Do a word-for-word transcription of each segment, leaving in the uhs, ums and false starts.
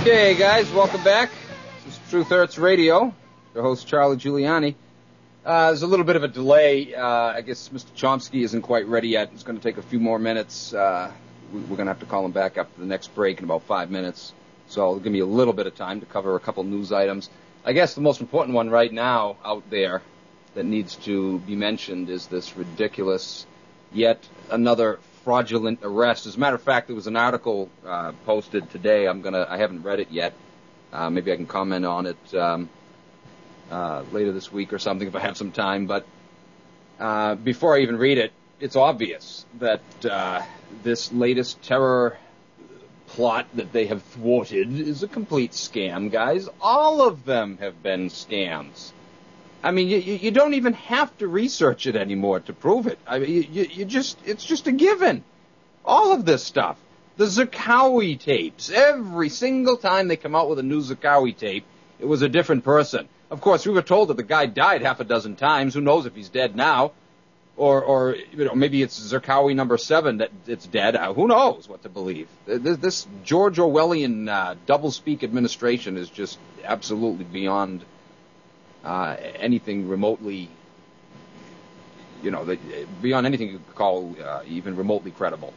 Okay, guys, welcome back. This is Truth Hurts Radio. Your host, Charlie Giuliani. Uh, there's a little bit of a delay. Uh, I guess Mister Chomsky isn't quite ready yet. It's going to take a few more minutes. Uh, we, we're going to have to call him back after the next break in about five minutes. So it'll give me a little bit of time to cover a couple news items. I guess the most important one right now out there that needs to be mentioned is this ridiculous, yet another fraudulent arrest. As a matter of fact, there was an article uh, posted today. I'm gonna. I haven't read it yet. Uh, maybe I can comment on it um, uh, later this week or something if I have some time. But uh, before I even read it, it's obvious that uh, this latest terror plot that they have thwarted is a complete scam, guys. All of them have been scams. I mean, you, you don't even have to research it anymore to prove it. I mean, you, you just, it's just a given. All of this stuff. The Zarqawi tapes. Every single time they come out with a new Zarqawi tape, it was a different person. Of course, we were told that the guy died half a dozen times. Who knows if he's dead now? Or, or you know, maybe it's Zarqawi number seven that it's dead. Uh, who knows what to believe? This, this George Orwellian uh, doublespeak administration is just absolutely beyond Uh, anything remotely, you know, the, beyond anything you could call uh, even remotely credible.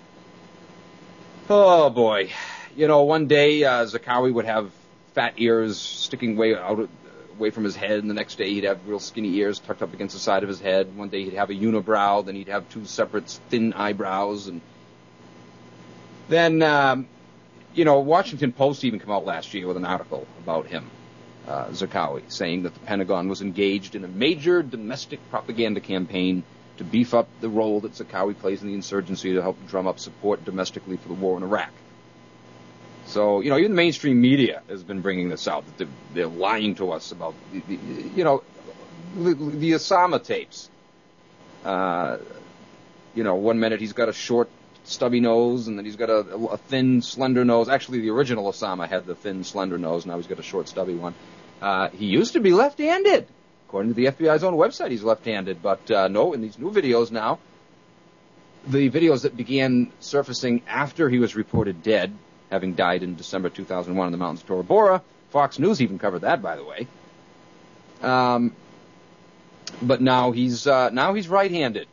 Oh, boy. You know, one day uh, Zarqawi would have fat ears sticking way out, of, away from his head, and the next day he'd have real skinny ears tucked up against the side of his head. One day he'd have a unibrow, then he'd have two separate thin eyebrows, and then, um, you know, Washington Post even came out last year with an article about him. Uh, Zarqawi, saying that the Pentagon was engaged in a major domestic propaganda campaign to beef up the role that Zarqawi plays in the insurgency to help drum up support domestically for the war in Iraq. So, you know, even the mainstream media has been bringing this out, that they're, they're lying to us about, the, the, you know, the, the Osama tapes. Uh, you know, one minute he's got a short, stubby nose, and then he's got a, a thin, slender nose. Actually, the original Osama had the thin, slender nose. Now he's got a short, stubby one. Uh, he used to be left-handed. According to the F B I's own website, he's left-handed. But uh, no, in these new videos now, the videos that began surfacing after he was reported dead, having died in December two thousand one in the mountains of Tora Bora, Fox News even covered that, by the way. Um, but now he's uh, now he's right-handed.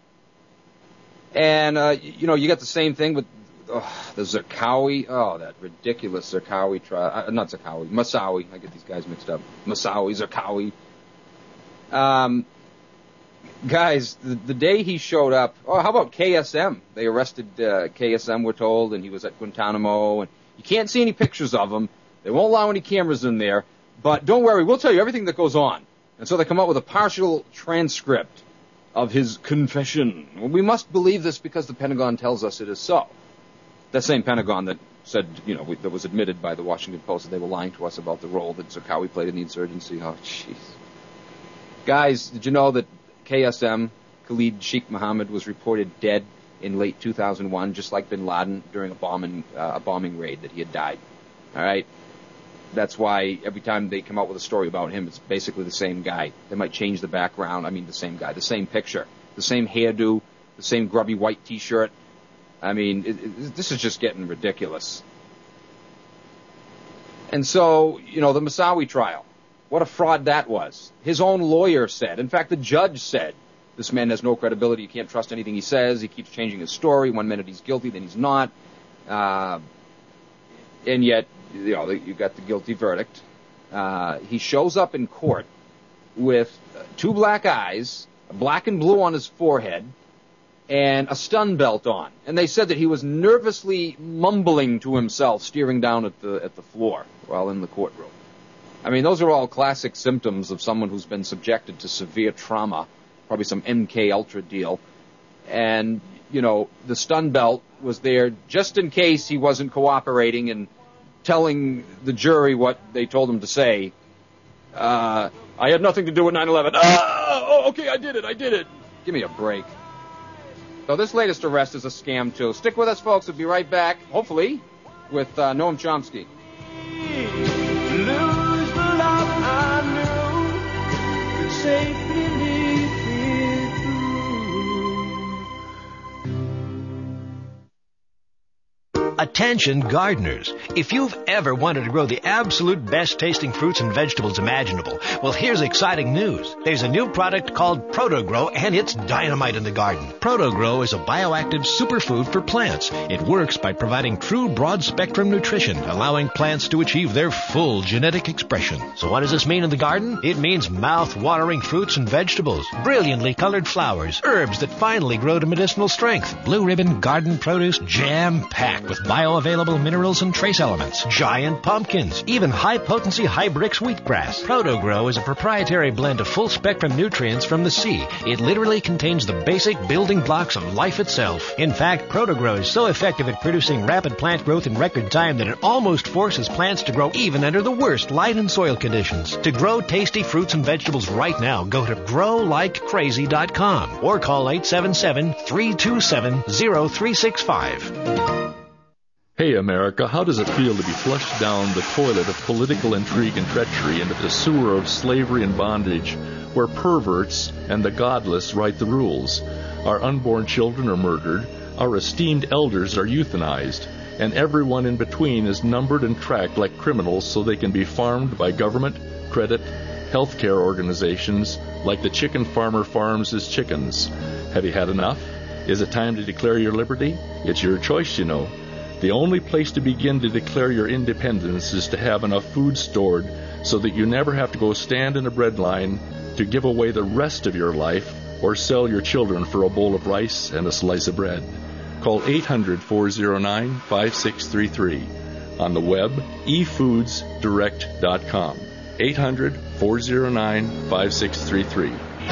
And, uh, you know, you got the same thing with oh, the Zarqawi. Oh, that ridiculous Zarqawi trial. Uh, not Zarqawi. Moussaoui. I get these guys mixed up. Moussaoui, Zarqawi. Um, guys, the, the day he showed up, oh, how about K S M? They arrested uh, K S M, we're told, and he was at Guantanamo. And you can't see any pictures of him. They won't allow any cameras in there. But don't worry, we'll tell you everything that goes on. And so they come up with a partial transcript of his confession. Well, we must believe this because the Pentagon tells us it is so. That same Pentagon that said, you know, that was admitted by the Washington Post that they were lying to us about the role that Zarqawi played in the insurgency. Oh, jeez. Guys, did you know that K S M, Khalid Sheikh Mohammed, was reported dead in late two thousand one, just like bin Laden, during a bombing, uh, a bombing raid, that he had died? All right? That's why every time they come out with a story about him, it's basically the same guy. They might change the background. I mean, the same guy, the same picture, the same hairdo, the same grubby white T-shirt. I mean, it, it, this is just getting ridiculous. And so, you know, the Moussaoui trial, what a fraud that was. His own lawyer said, in fact, the judge said, this man has no credibility. You can't trust anything he says. He keeps changing his story. One minute he's guilty, then he's not. Uh, and yet, you know, you got the guilty verdict. Uh, he shows up in court with two black eyes, a black and blue on his forehead, and a stun belt on. And they said that he was nervously mumbling to himself, staring down at the at the floor while in the courtroom. I mean, those are all classic symptoms of someone who's been subjected to severe trauma, probably some M K Ultra deal. And, you know, the stun belt was there just in case he wasn't cooperating and telling the jury what they told him to say. Uh, I had nothing to do with nine eleven. Ah, oh, okay, I did it, I did it. Give me a break. So this latest arrest is a scam, too. Stick with us, folks. We'll be right back, hopefully, with uh, Noam Chomsky. Lose the love I knew could safely lead me through. A Attention gardeners. If you've ever wanted to grow the absolute best tasting fruits and vegetables imaginable, well, here's exciting news. There's a new product called ProtoGrow, and it's dynamite in the garden. ProtoGrow is a bioactive superfood for plants. It works by providing true broad-spectrum nutrition, allowing plants to achieve their full genetic expression. So what does this mean in the garden? It means mouth-watering fruits and vegetables, brilliantly colored flowers, herbs that finally grow to medicinal strength, blue ribbon garden produce jam-packed with bioavailable minerals and trace elements, giant pumpkins, even high-potency Hybrix wheatgrass. ProtoGrow is a proprietary blend of full-spectrum nutrients from the sea. It literally contains the basic building blocks of life itself. In fact, ProtoGrow is so effective at producing rapid plant growth in record time that it almost forces plants to grow even under the worst light and soil conditions. To grow tasty fruits and vegetables right now, go to grow like crazy dot com or call eight seven seven, three two seven, zero three six five. Hey, America, how does it feel to be flushed down the toilet of political intrigue and treachery into the sewer of slavery and bondage, where perverts and the godless write the rules? Our unborn children are murdered, our esteemed elders are euthanized, and everyone in between is numbered and tracked like criminals so they can be farmed by government, credit, healthcare organizations like the chicken farmer farms his chickens. Have you had enough? Is it time to declare your liberty? It's your choice, you know. The only place to begin to declare your independence is to have enough food stored so that you never have to go stand in a bread line to give away the rest of your life or sell your children for a bowl of rice and a slice of bread. Call eight hundred, four oh nine, five six three three. On the web, e foods direct dot com. eight hundred, four oh nine, five six three three.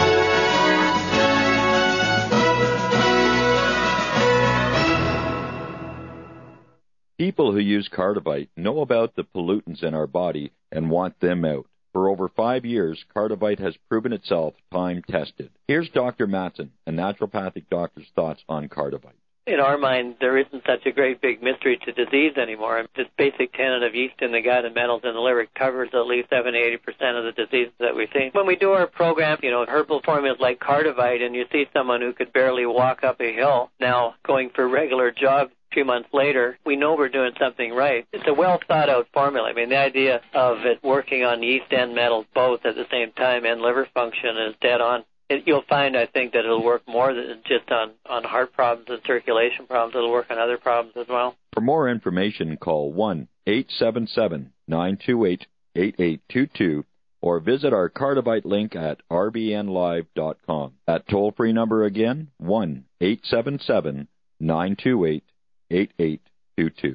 People who use Cardivite know about the pollutants in our body and want them out. For over five years, Cardivite has proven itself time-tested. Here's Doctor Matson, a naturopathic doctor's thoughts on Cardivite. In our mind, there isn't such a great big mystery to disease anymore. This basic tenet of yeast in the gut and metals in the liver covers at least seventy to eighty percent of the diseases that we see. When we do our program, you know, herbal formulas like Cardivite, and you see someone who could barely walk up a hill now going for regular jogs a few months later, we know we're doing something right. It's a well-thought-out formula. I mean, the idea of it working on yeast and metals both at the same time and liver function is dead on. It, you'll find, I think, that it'll work more than just on, on heart problems and circulation problems. It'll work on other problems as well. For more information, call one eight seven seven, nine two eight, eight eight two two or visit our Cardivite link at r b n live dot com. That toll-free number again, one eight seven seven, nine two eight, eight eight two two.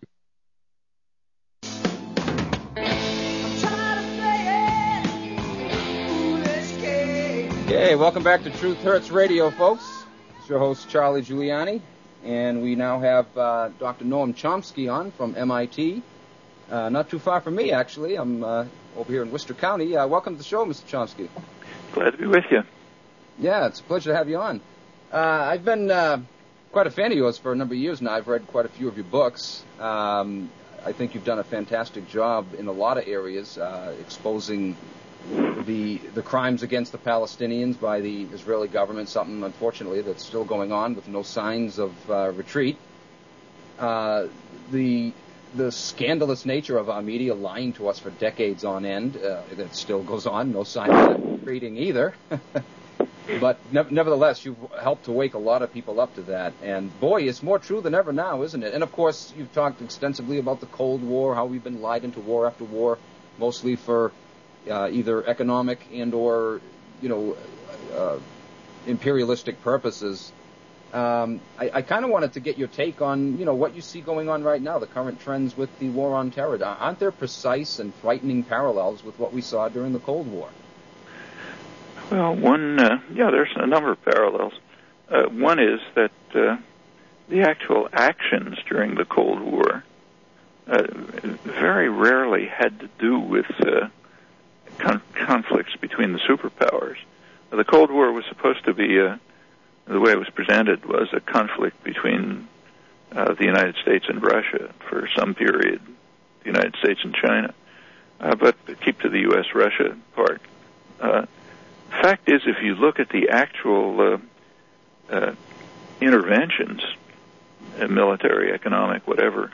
Okay, welcome back to Truth Hurts Radio, folks. It's your host, Charlie Giuliani, and we now have uh, Doctor Noam Chomsky on from M I T. Uh, not too far from me, actually. I'm uh, over here in Worcester County. Uh, welcome to the show, Mister Chomsky. Glad to be with you. Yeah, it's a pleasure to have you on. Uh, I've been uh, quite a fan of yours for a number of years now. I've read quite a few of your books. Um, I think you've done a fantastic job in a lot of areas, uh, exposing the the crimes against the Palestinians by the Israeli government, something, unfortunately, that's still going on with no signs of uh, retreat. Uh, the the scandalous nature of our media lying to us for decades on end, uh, that still goes on, no sign of that retreating either. But ne- nevertheless, you've helped to wake a lot of people up to that. And, boy, it's more true than ever now, isn't it? And, of course, you've talked extensively about the Cold War, how we've been lied into war after war, mostly for Uh, either economic and or, you know, uh, imperialistic purposes. Um, I, I kind of wanted to get your take on, you know, what you see going on right now, the current trends with the war on terror. Aren't there precise and frightening parallels with what we saw during the Cold War? Well, one, uh, yeah, there's a number of parallels. Uh, one is that uh, the actual actions during the Cold War uh, very rarely had to do with uh, Con- conflicts between the superpowers. Uh, the Cold War was supposed to be, uh, the way it was presented, was a conflict between uh, the United States and Russia for some period, the United States and China, uh, but keep to the U S Russia part. Uh, fact is, if you look at the actual uh, uh, interventions, uh, military, economic, whatever,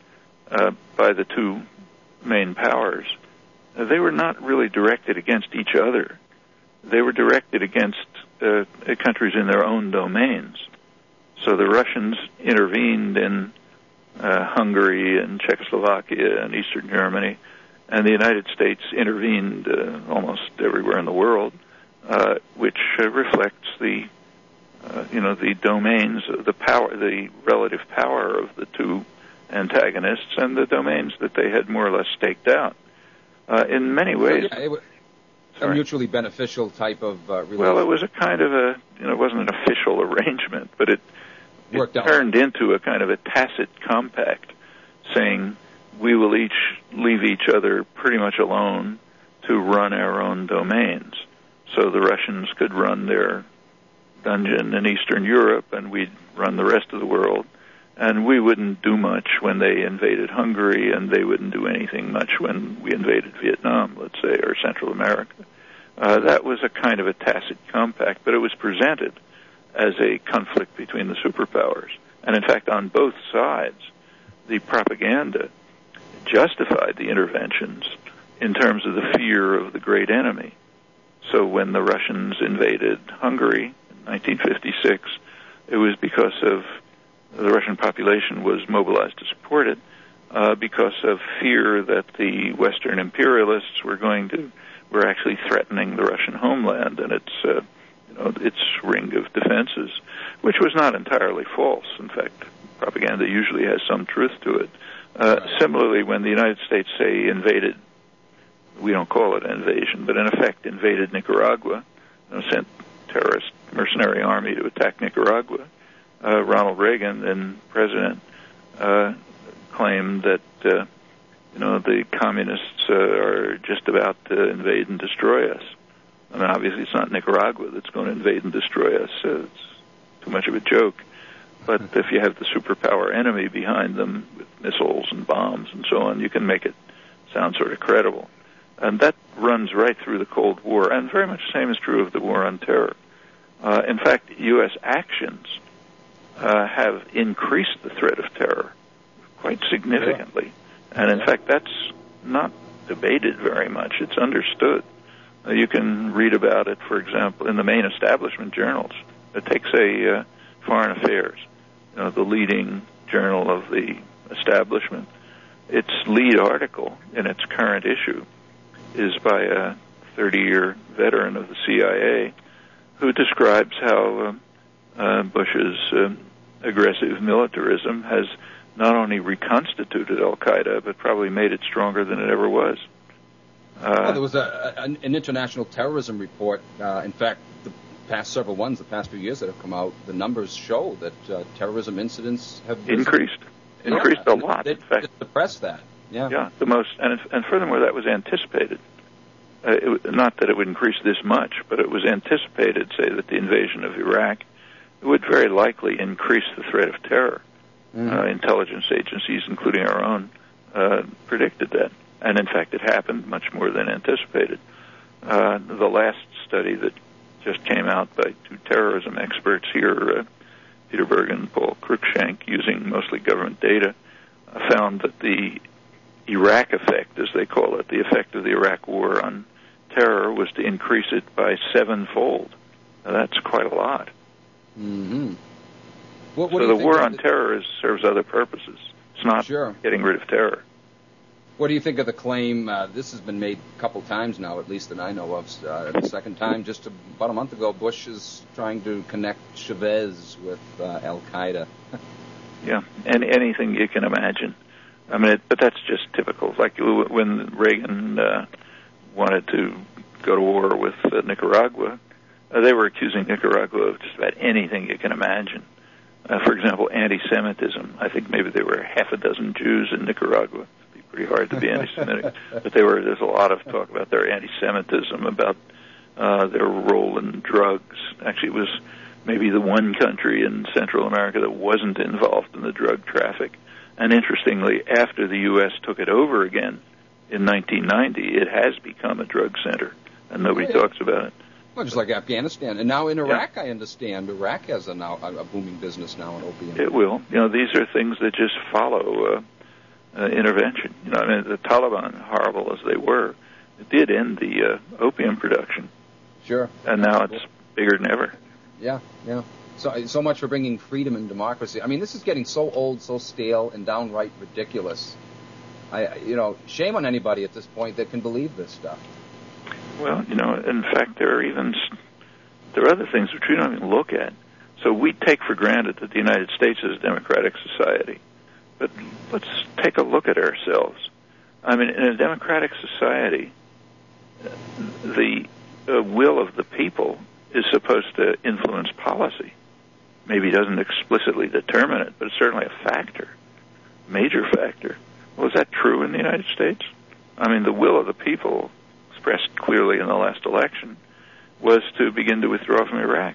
uh, by the two main powers, uh, they were not really directed against each other. They were directed against uh, countries in their own domains. So the Russians intervened in uh, Hungary and Czechoslovakia and Eastern Germany, and the United States intervened uh, almost everywhere in the world, uh, which uh, reflects the, uh, you know, the domains, the power, the relative power of the two antagonists, and the domains that they had more or less staked out. Uh, in many ways, so, yeah, it was a mutually beneficial type of uh, relationship. Well, it was a kind of a, you know, it wasn't an official arrangement, but it, it turned into a kind of a tacit compact, saying we will each leave each other pretty much alone to run our own domains. So the Russians could run their dungeon in Eastern Europe, and we'd run the rest of the world. And we wouldn't do much when they invaded Hungary, and they wouldn't do anything much when we invaded Vietnam, let's say, or Central America. Uh, that was a kind of a tacit compact, but it was presented as a conflict between the superpowers. And in fact, on both sides, the propaganda justified the interventions in terms of the fear of the great enemy. So when the Russians invaded Hungary in nineteen fifty-six, it was because of the Russian population was mobilized to support it uh, because of fear that the Western imperialists were going to were actually threatening the Russian homeland and its uh, you know its ring of defenses, which was not entirely false. In fact, propaganda usually has some truth to it. Uh, similarly, when the United States, say, invaded, we don't call it an invasion, but in effect invaded Nicaragua, you know, sent terrorist mercenary army to attack Nicaragua, uh, Ronald Reagan, then president, uh, claimed that uh, you know the communists uh, are just about to invade and destroy us. I mean, obviously, it's not Nicaragua that's going to invade and destroy us. Uh, it's too much of a joke. But if you have the superpower enemy behind them with missiles and bombs and so on, you can make it sound sort of credible. And that runs right through the Cold War, and very much the same is true of the War on Terror. Uh, in fact, U S actions uh, have increased the threat of terror quite significantly. Yeah. And in fact, that's not debated very much. It's understood. Uh, you can read about it, for example, in the main establishment journals. It takes a uh, Foreign Affairs, you know, the leading journal of the establishment. Its lead article in its current issue is by a thirty-year veteran of the C I A who describes how uh, uh, Bush's uh, aggressive militarism has not only reconstituted Al-Qaeda, but probably made it stronger than it ever was. Uh, well, there was a, an, an international terrorism report. Uh, in fact, the past several ones, the past few years that have come out, the numbers show that uh, terrorism incidents have increased, increased yeah, a lot. They, in fact, suppressed that. Yeah, yeah, the most, and and furthermore, that was anticipated. Uh, it, not that it would increase this much, but it was anticipated, say, that the invasion of Iraq would very likely increase the threat of terror. Mm-hmm. Uh, intelligence agencies, including our own, uh, predicted that. And in fact, it happened much more than anticipated. Uh, the last study that just came out by two terrorism experts here, uh, Peter Bergen and Paul Cruikshank, using mostly government data, uh, found that the Iraq effect, as they call it, the effect of the Iraq war on terror, was to increase it by sevenfold. Now, that's quite a lot. Mm-hmm. What, what so the war on the... terror is, serves other purposes. It's not sure. getting rid of terror. What do you think of the claim, uh, this has been made a couple times now, at least that I know of, uh, the second time, just about a month ago, Bush is trying to connect Chavez with uh, Al-Qaeda. Yeah, and anything you can imagine. I mean, it, but that's just typical. Like when Reagan uh, wanted to go to war with uh, Nicaragua, uh, they were accusing Nicaragua of just about anything you can imagine. Uh, for example, anti-Semitism. I think maybe there were half a dozen Jews in Nicaragua. It'd be pretty hard to be anti-Semitic. But they were. There's a lot of talk about their anti-Semitism, about uh, their role in drugs. Actually, it was maybe the one country in Central America that wasn't involved in the drug traffic. And interestingly, after the U S took it over again in nineteen ninety, it has become a drug center, and nobody oh, yeah. talks about it. Well, just like Afghanistan. And now in Iraq, yeah. I understand, Iraq has a, now, a booming business now in opium. It will. You know, these are things that just follow uh, uh, intervention. You know, I mean, the Taliban, horrible as they were, it did end the uh, opium production. Sure. And now it's bigger than ever. Yeah, yeah. So, so much for bringing freedom and democracy. I mean, this is getting so old, so stale, and downright ridiculous. I, you know, shame on anybody at this point that can believe this stuff. Well, you know, in fact, there are even there are other things which we don't even look at. So we take for granted that the United States is a democratic society, but let's take a look at ourselves. I mean, in a democratic society, the uh, will of the people is supposed to influence policy. Maybe it doesn't explicitly determine it, but it's certainly a factor, major factor. Well, is that true in the United States? I mean, the will of the people, expressed clearly in the last election, was to begin to withdraw from Iraq.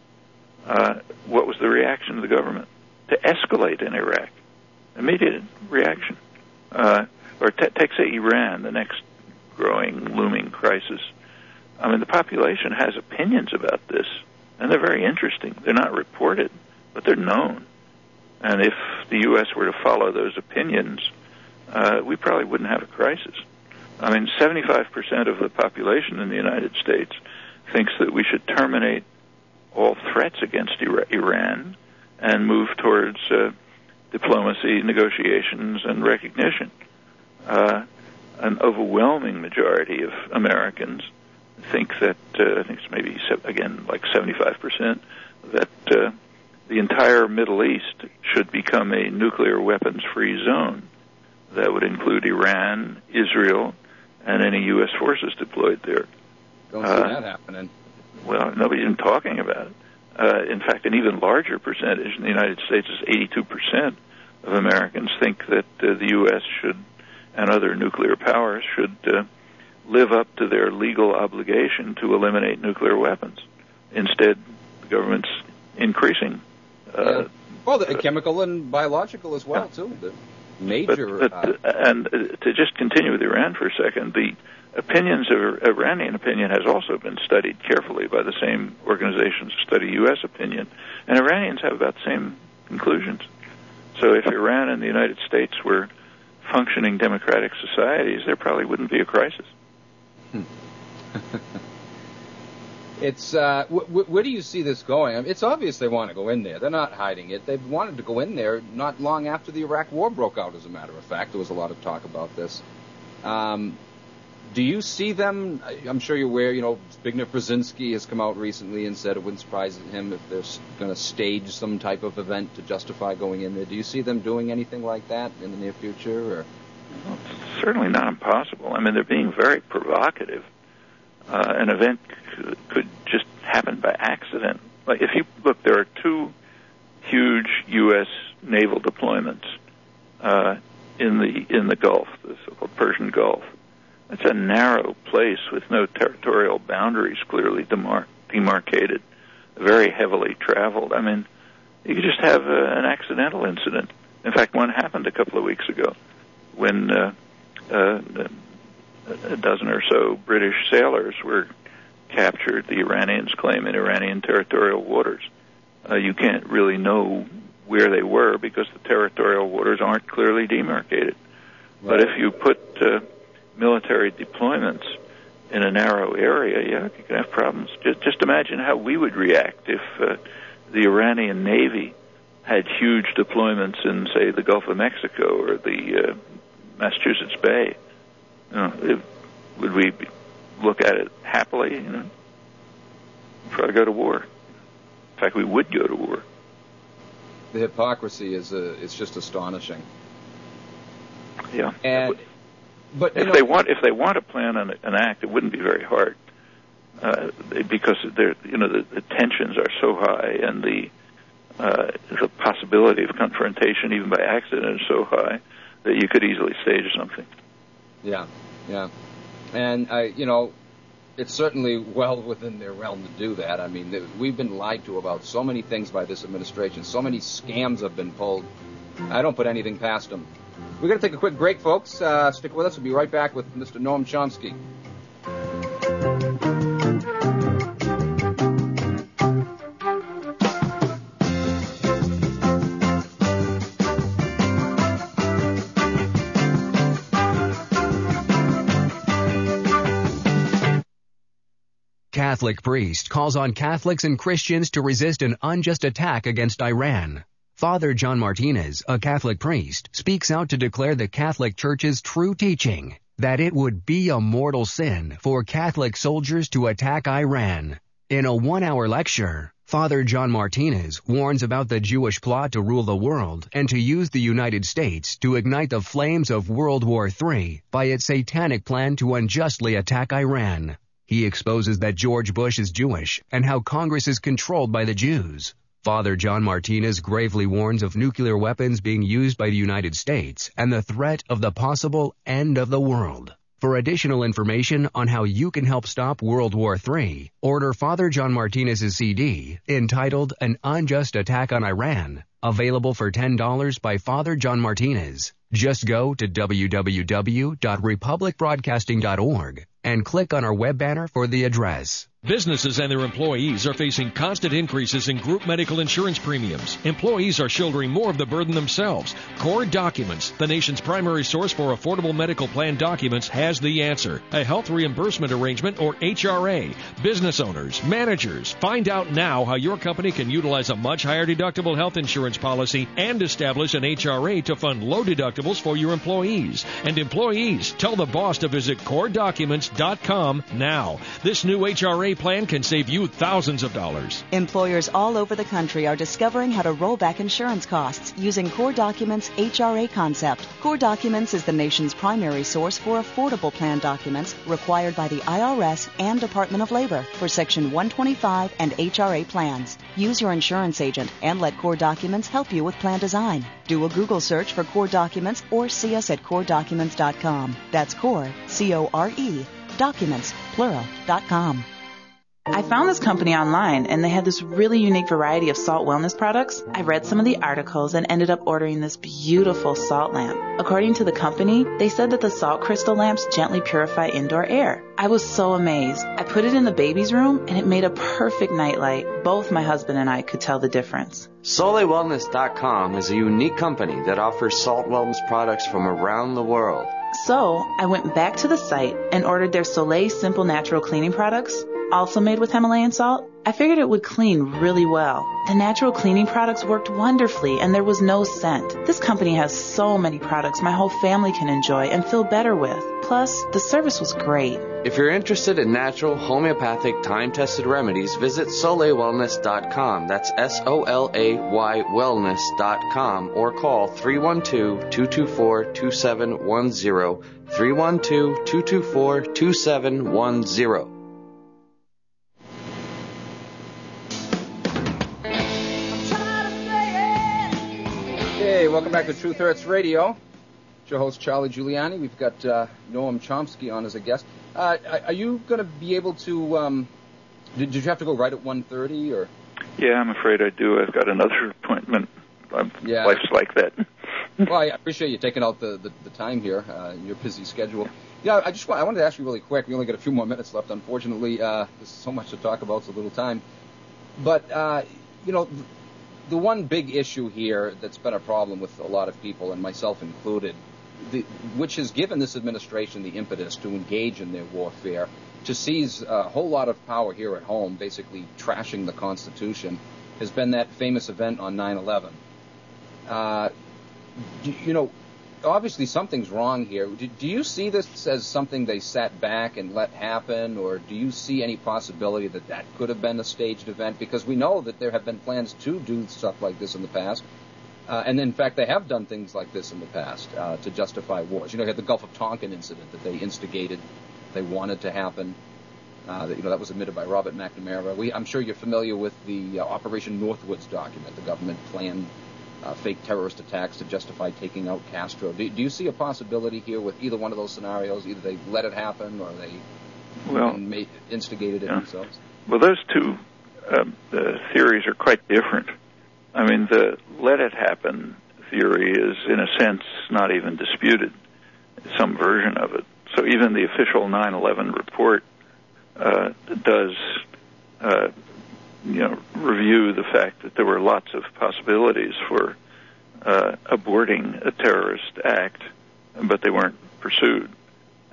Uh, what was the reaction of the government? To escalate in Iraq. Immediate reaction. Uh, or t- take, say, Iran, the next growing, looming crisis. I mean, the population has opinions about this, and they're very interesting. They're not reported, but they're known. And if the U S were to follow those opinions, uh, we probably wouldn't have a crisis. I mean, seventy-five percent of the population in the United States thinks that we should terminate all threats against Iran and move towards uh, diplomacy, negotiations, and recognition. Uh, an overwhelming majority of Americans think that, uh, I think it's maybe, again, like seventy-five percent, that uh, the entire Middle East should become a nuclear weapons-free zone. That would include Iran, Israel, and any U S forces deployed there. Don't see uh, that happening. Well, nobody's even talking about it. Uh, in fact, an even larger percentage in the United States is eighty-two percent of Americans think that uh, the U S should, and other nuclear powers, should uh, live up to their legal obligation to eliminate nuclear weapons. Instead, the government's increasing. Uh, yeah. Well, the, uh, chemical and biological as well, yeah. too. The major. But, but, uh, and uh, to just continue with Iran for a second, the opinions of Iranian opinion has also been studied carefully by the same organizations that study U S opinion, and Iranians have about the same conclusions. So if Iran and the United States were functioning democratic societies, there probably wouldn't be a crisis. Hmm. It's uh, w- w- where do you see this going? I mean, it's obvious they want to go in there. They're not hiding it. They've wanted to go in there not long after the Iraq War broke out, as a matter of fact. There was a lot of talk about this. Um, do you see them? I'm sure you're aware, you know, Zbigniew Brzezinski has come out recently and said it wouldn't surprise him if they're going to stage some type of event to justify going in there. Do you see them doing anything like that in the near future? Or? Well, it's certainly not impossible. I mean, they're being very provocative. Uh, an event could, could just happen by accident. Like if you look, there are two huge U S naval deployments uh, in the in the Gulf, the so-called Persian Gulf. It's a narrow place with no territorial boundaries clearly demar- demarcated, very heavily traveled. I mean, you could just have uh, an accidental incident. In fact, one happened a couple of weeks ago when uh, uh, a dozen or so British sailors were captured, the Iranians claim, in Iranian territorial waters. Uh, you can't really know where they were because the territorial waters aren't clearly demarcated. Right. But if you put uh, military deployments in a narrow area, yeah, you can have problems. Just, just imagine how we would react if uh, the Iranian Navy had huge deployments in, say, the Gulf of Mexico or the uh, Massachusetts Bay. You know, it, would we be, look at it happily? You know, try to go to war. In fact, we would go to war. The hypocrisy is uh, it's just astonishing. Yeah. And but if know, they want if they want to plan an, an act, it wouldn't be very hard uh, because they're you know the, the tensions are so high and the uh, the possibility of confrontation even by accident is so high that you could easily stage something. Yeah, yeah, and uh, you know, it's certainly well within their realm to do that. I mean, we've been lied to about so many things by this administration. So many scams have been pulled. I don't put anything past them. We're going to take a quick break, folks. Uh, stick with us. We'll be right back with Mister Noam Chomsky. Catholic priest calls on Catholics and Christians to resist an unjust attack against Iran. Father John Martinez, a Catholic priest, speaks out to declare the Catholic Church's true teaching that it would be a mortal sin for Catholic soldiers to attack Iran. In a one-hour lecture, Father John Martinez warns about the Jewish plot to rule the world and to use the United States to ignite the flames of World War Three by its satanic plan to unjustly attack Iran. He exposes that George Bush is Jewish and how Congress is controlled by the Jews. Father John Martinez gravely warns of nuclear weapons being used by the United States and the threat of the possible end of the world. For additional information on how you can help stop World War Three, order Father John Martinez's C D entitled An Unjust Attack on Iran, available for ten dollars by Father John Martinez. Just go to w w w dot republic broadcasting dot org and click on our web banner for the address. Businesses and their employees are facing constant increases in group medical insurance premiums. Employees are shouldering more of the burden themselves. Core Documents, the nation's primary source for affordable medical plan documents, has the answer. A health reimbursement arrangement, or H R A. Business owners, managers, find out now how your company can utilize a much higher deductible health insurance policy and establish an H R A to fund low deductibles for your employees. And employees, tell the boss to visit core documents dot com now. This new H R A plan can save you thousands of dollars. Employers all over the country are discovering how to roll back insurance costs using Core Documents' H R A concept. Core Documents is the nation's primary source for affordable plan documents required by the I R S and Department of Labor for Section one twenty-five and H R A plans. Use your insurance agent and let Core Documents help you with plan design. Do a Google search for Core Documents or see us at core documents dot com. That's Core, C O R E, documents, plural, dot com. I found this company online, and they had this really unique variety of salt wellness products. I read some of the articles and ended up ordering this beautiful salt lamp. According to the company, they said that the salt crystal lamps gently purify indoor air. I was so amazed. I put it in the baby's room, and it made a perfect nightlight. Both my husband and I could tell the difference. Soleil Wellness dot com is a unique company that offers salt wellness products from around the world. So I went back to the site and ordered their Soleil Simple Natural Cleaning products, also made with Himalayan salt. I figured it would clean really well. The natural cleaning products worked wonderfully, and there was no scent. This company has so many products my whole family can enjoy and feel better with. Plus, the service was great. If you're interested in natural, homeopathic, time-tested remedies, visit Soleil Wellness dot com. That's S O L A Y wellness dot com, or call three one two, two two four, two seven one zero, three one two, two two four, two seven one zero. Hey, welcome back to Truth Hurts Radio. It's your host, Charlie Giuliani. We've got uh, Noam Chomsky on as a guest. Uh, are you going to be able to, um, did, did you have to go right at one thirty? Or? Yeah, I'm afraid I do. I've got another appointment. Yeah. Life's like that. Well, I appreciate you taking out the, the, the time here, uh, your busy schedule. Yeah, I just want, I wanted to ask you really quick. We only got a few more minutes left, unfortunately. Uh, there's so much to talk about, so little time. But, uh, you know, the one big issue here that's been a problem with a lot of people, and myself included, the, which has given this administration the impetus to engage in their warfare, to seize a whole lot of power here at home, basically trashing the Constitution, has been that famous event on nine eleven. Uh, you, you know, obviously something's wrong here. Do, do you see this as something they sat back and let happen, or do you see any possibility that that could have been a staged event? Because we know that there have been plans to do stuff like this in the past. Uh, and in fact, they have done things like this in the past uh, to justify wars. You know, you had the Gulf of Tonkin incident that they instigated, they wanted to happen. Uh, that, you know, that was admitted by Robert McNamara. We, I'm sure you're familiar with the uh, Operation Northwoods document. The government planned uh, fake terrorist attacks to justify taking out Castro. Do, do you see a possibility here with either one of those scenarios? Either they let it happen or they well, made, instigated it yeah. themselves? Well, those two um, the theories are quite different. I mean, the let it happen theory is, in a sense, not even disputed, some version of it. So even the official nine eleven report uh, does, uh, you know, review the fact that there were lots of possibilities for uh, aborting a terrorist act, but they weren't pursued.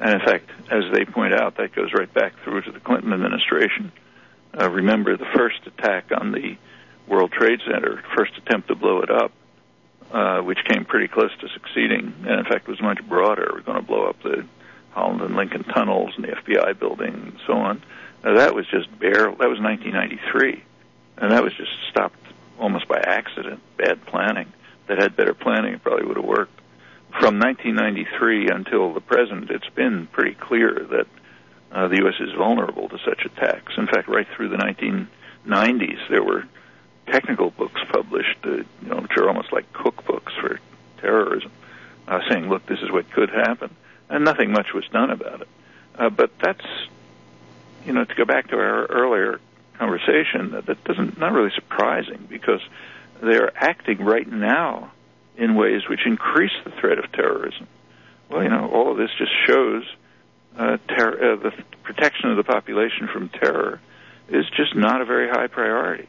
And in fact, as they point out, that goes right back through to the Clinton administration. Uh, remember the first attack on the World Trade Center, first attempt to blow it up, uh, which came pretty close to succeeding, and in fact was much broader. We're going to blow up the Holland and Lincoln tunnels and the F B I building and so on. Now, that was just bare, that was nineteen ninety-three, and that was just stopped almost by accident, bad planning. If that had better planning, it probably would have worked. From nineteen ninety-three until the present, it's been pretty clear that uh, the U S is vulnerable to such attacks. In fact, right through the nineteen nineties, there were technical books published, uh, you know, which are almost like cookbooks for terrorism, uh, saying, look, this is what could happen. And nothing much was done about it. Uh, but that's, you know, to go back to our earlier conversation, that, that doesn't, not really surprising, because they're acting right now in ways which increase the threat of terrorism. Well, you know, all of this just shows uh, ter- uh, the protection of the population from terror is just not a very high priority,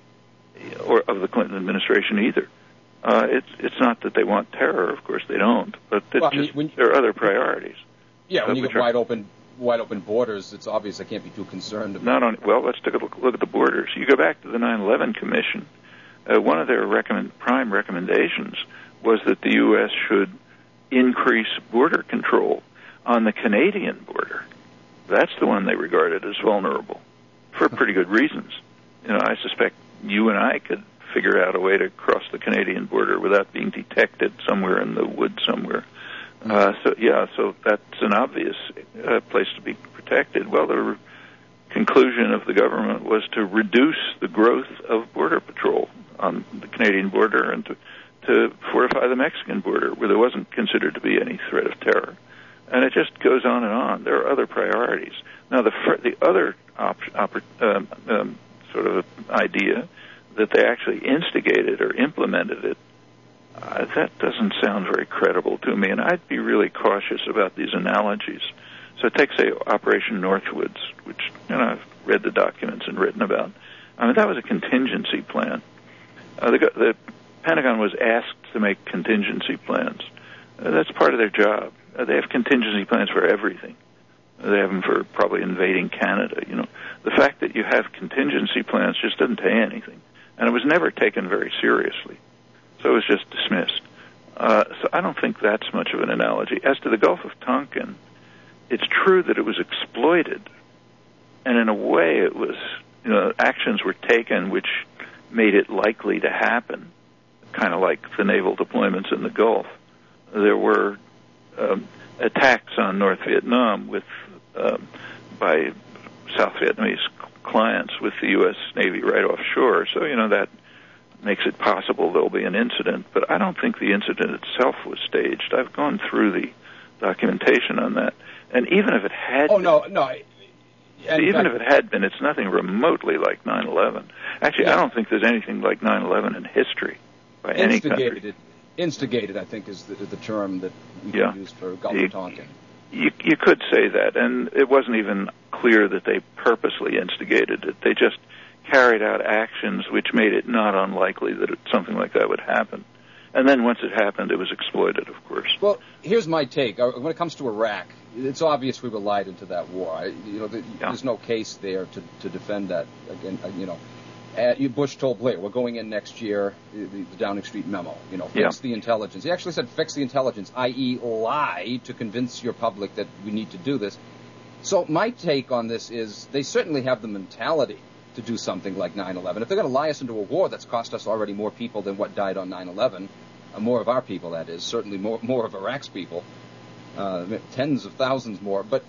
or of the Clinton administration either. Uh, it's it's not that they want terror, of course they don't, but it's well, just, I mean, when, there are other priorities. Yeah, when you get are, wide open wide open borders, it's obvious I can't be too concerned about. Not on, well, let's take a look, look at the borders. You go back to the nine eleven Commission, uh, one of their recommend, prime recommendations was that the U S should increase border control on the Canadian border. That's the one they regarded as vulnerable, for pretty good reasons. You know, I suspect you and I could figure out a way to cross the Canadian border without being detected somewhere in the woods somewhere. Uh, so, yeah, so that's an obvious uh, place to be protected. Well, the re- conclusion of the government was to reduce the growth of border patrol on the Canadian border and to, to fortify the Mexican border, where there wasn't considered to be any threat of terror. And it just goes on and on. There are other priorities. Now, the fir- the other op- op- um, um, sort of idea that they actually instigated or implemented it, uh, that doesn't sound very credible to me, and I'd be really cautious about these analogies. So take, say, Operation Northwoods, which, you know, I've read the documents and written about. I mean, that was a contingency plan. Uh, the, the Pentagon was asked to make contingency plans. Uh, that's part of their job. Uh, they have contingency plans for everything. They have them for probably invading Canada. You know, the fact that you have contingency plans just doesn't pay anything, and it was never taken very seriously. So it was just dismissed. Uh, so I don't think that's much of an analogy. As to the Gulf of Tonkin, it's true that it was exploited, and in a way, it was, you know, actions were taken which made it likely to happen, kind of like the naval deployments in the Gulf. There were um, attacks on North Vietnam with um, by South Vietnamese clients with the U S Navy right offshore. So, you know, that makes it possible there'll be an incident. But I don't think the incident itself was staged. I've gone through the documentation on that. And even if it had Oh, been, no, no. And even fact, if it had been, it's nothing remotely like nine eleven. Actually, yeah. I don't think there's anything like nine eleven in history by any country. Instigated, instigated, I think, is the, the term that we Yeah. can use for Gulf You- of Tonkin. You, you could say that, and it wasn't even clear that they purposely instigated it. They just carried out actions which made it not unlikely that it, something like that would happen. And then once it happened, it was exploited, of course. Well, here's my take. Uh, When it comes to Iraq, it's obvious we were lied into that war. I, you know, the, Yeah. there's no case there to, to defend that. Again, uh, you know, uh, you- Bush told Blair, "We're going in next year." The, the Downing Street memo. You know, fix Yeah. the intelligence. He actually said, "Fix the intelligence," that is, lie to convince your public that we need to do this. So my take on this is they certainly have the mentality to do something like nine eleven. If they're going to lie us into a war that's cost us already more people than what died on nine eleven, uh, more of our people, that is, certainly more more of Iraq's people, uh, tens of thousands more, but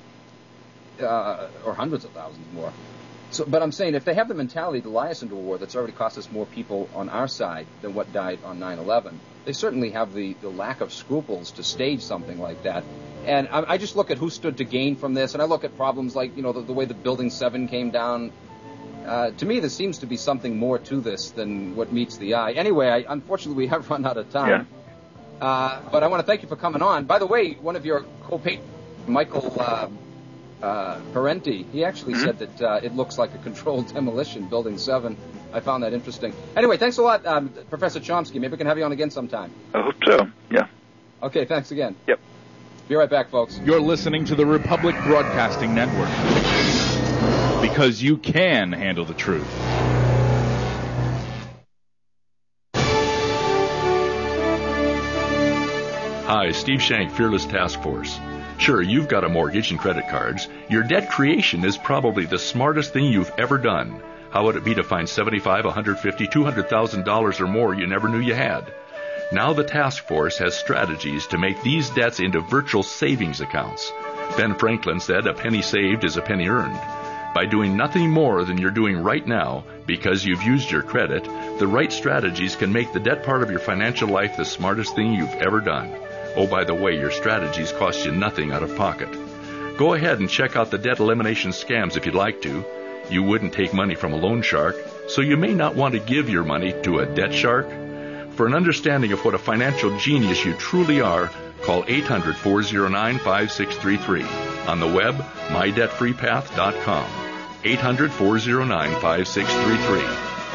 uh, or hundreds of thousands more. So, but I'm saying if they have the mentality to lie us into a war that's already cost us more people on our side than what died on nine eleven, they certainly have the, the lack of scruples to stage something like that. And I, I just look at who stood to gain from this, and I look at problems like, you know, the, the way the Building seven came down. Uh, to me, there seems to be something more to this than what meets the eye. Anyway, I, unfortunately, we have run out of time. Yeah. Uh, but I want to thank you for coming on. By the way, one of your co-patrons, Michael uh, uh, Parenti, he actually Mm-hmm. said that uh, it looks like a controlled demolition, Building seven. I found that interesting. Anyway, thanks a lot, um, Professor Chomsky. Maybe we can have you on again sometime. I hope so, yeah. Okay, thanks again. Yep. Be right back, folks. You're listening to the Republic Broadcasting Network. Because you can handle the truth. Hi, Steve Shank, Fearless Task Force. Sure, you've got a mortgage and credit cards. Your debt creation is probably the smartest thing you've ever done. How would it be to find seventy-five thousand dollars, one hundred fifty thousand dollars, two hundred thousand dollars or more you never knew you had? Now the task force has strategies to make these debts into virtual savings accounts. Ben Franklin said a penny saved is a penny earned. By doing nothing more than you're doing right now because you've used your credit, the right strategies can make the debt part of your financial life the smartest thing you've ever done. Oh, by the way, your strategies cost you nothing out of pocket. Go ahead and check out the debt elimination scams if you'd like to. You wouldn't take money from a loan shark, so you may not want to give your money to a debt shark. For an understanding of what a financial genius you truly are, call eight hundred, four oh nine, five six three three. On the web, my debt free path dot com. eight hundred, four oh nine, five six three three.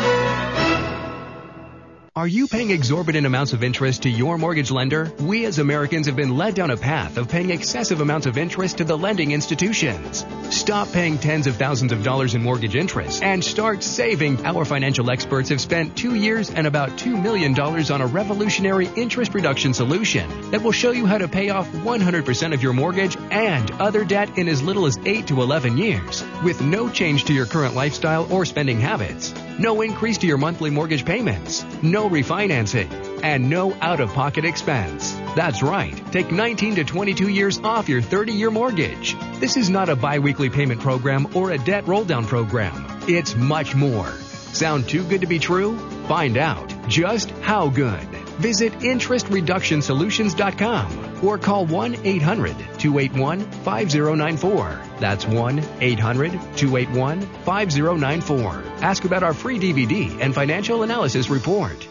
Are you paying exorbitant amounts of interest to your mortgage lender? We as Americans have been led down a path of paying excessive amounts of interest to the lending institutions. Stop paying tens of thousands of dollars in mortgage interest and start saving. Our financial experts have spent two years and about two million dollars on a revolutionary interest reduction solution that will show you how to pay off one hundred percent of your mortgage and other debt in as little as eight to eleven years with no change to your current lifestyle or spending habits. No increase to your monthly mortgage payments. No refinancing. And no out-of-pocket expense. That's right. Take nineteen to twenty-two years off your thirty-year mortgage. This is not a bi-weekly payment program or a debt roll-down program. It's much more. Sound too good to be true? Find out just how good. Visit interest reduction solutions dot com or call one eight hundred, two eight one, five oh nine four. That's one eight hundred, two eight one, five oh nine four. Ask about our free D V D and financial analysis report.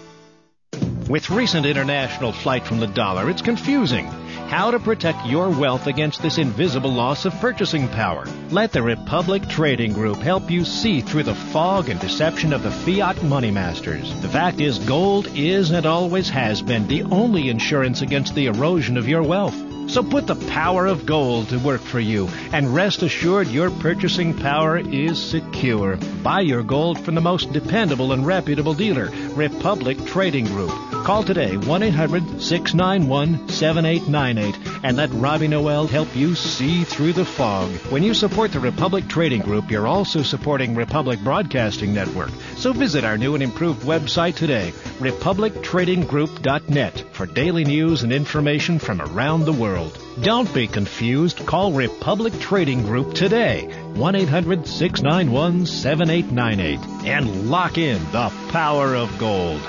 With recent international flight from the dollar, it's confusing. How to protect your wealth against this invisible loss of purchasing power. Let the Republic Trading Group help you see through the fog and deception of the fiat money masters. The fact is, gold is and always has been the only insurance against the erosion of your wealth. So put the power of gold to work for you, and rest assured your purchasing power is secure. Buy your gold from the most dependable and reputable dealer, Republic Trading Group. Call today, one eight hundred, six nine one, seven eight nine eight, and let Robbie Noel help you see through the fog. When you support the Republic Trading Group, you're also supporting Republic Broadcasting Network. So visit our new and improved website today, republic trading group dot net, for daily news and information from around the world. Don't be confused. Call Republic Trading Group today, one eight hundred, six nine one, seven eight nine eight, and lock in the power of gold.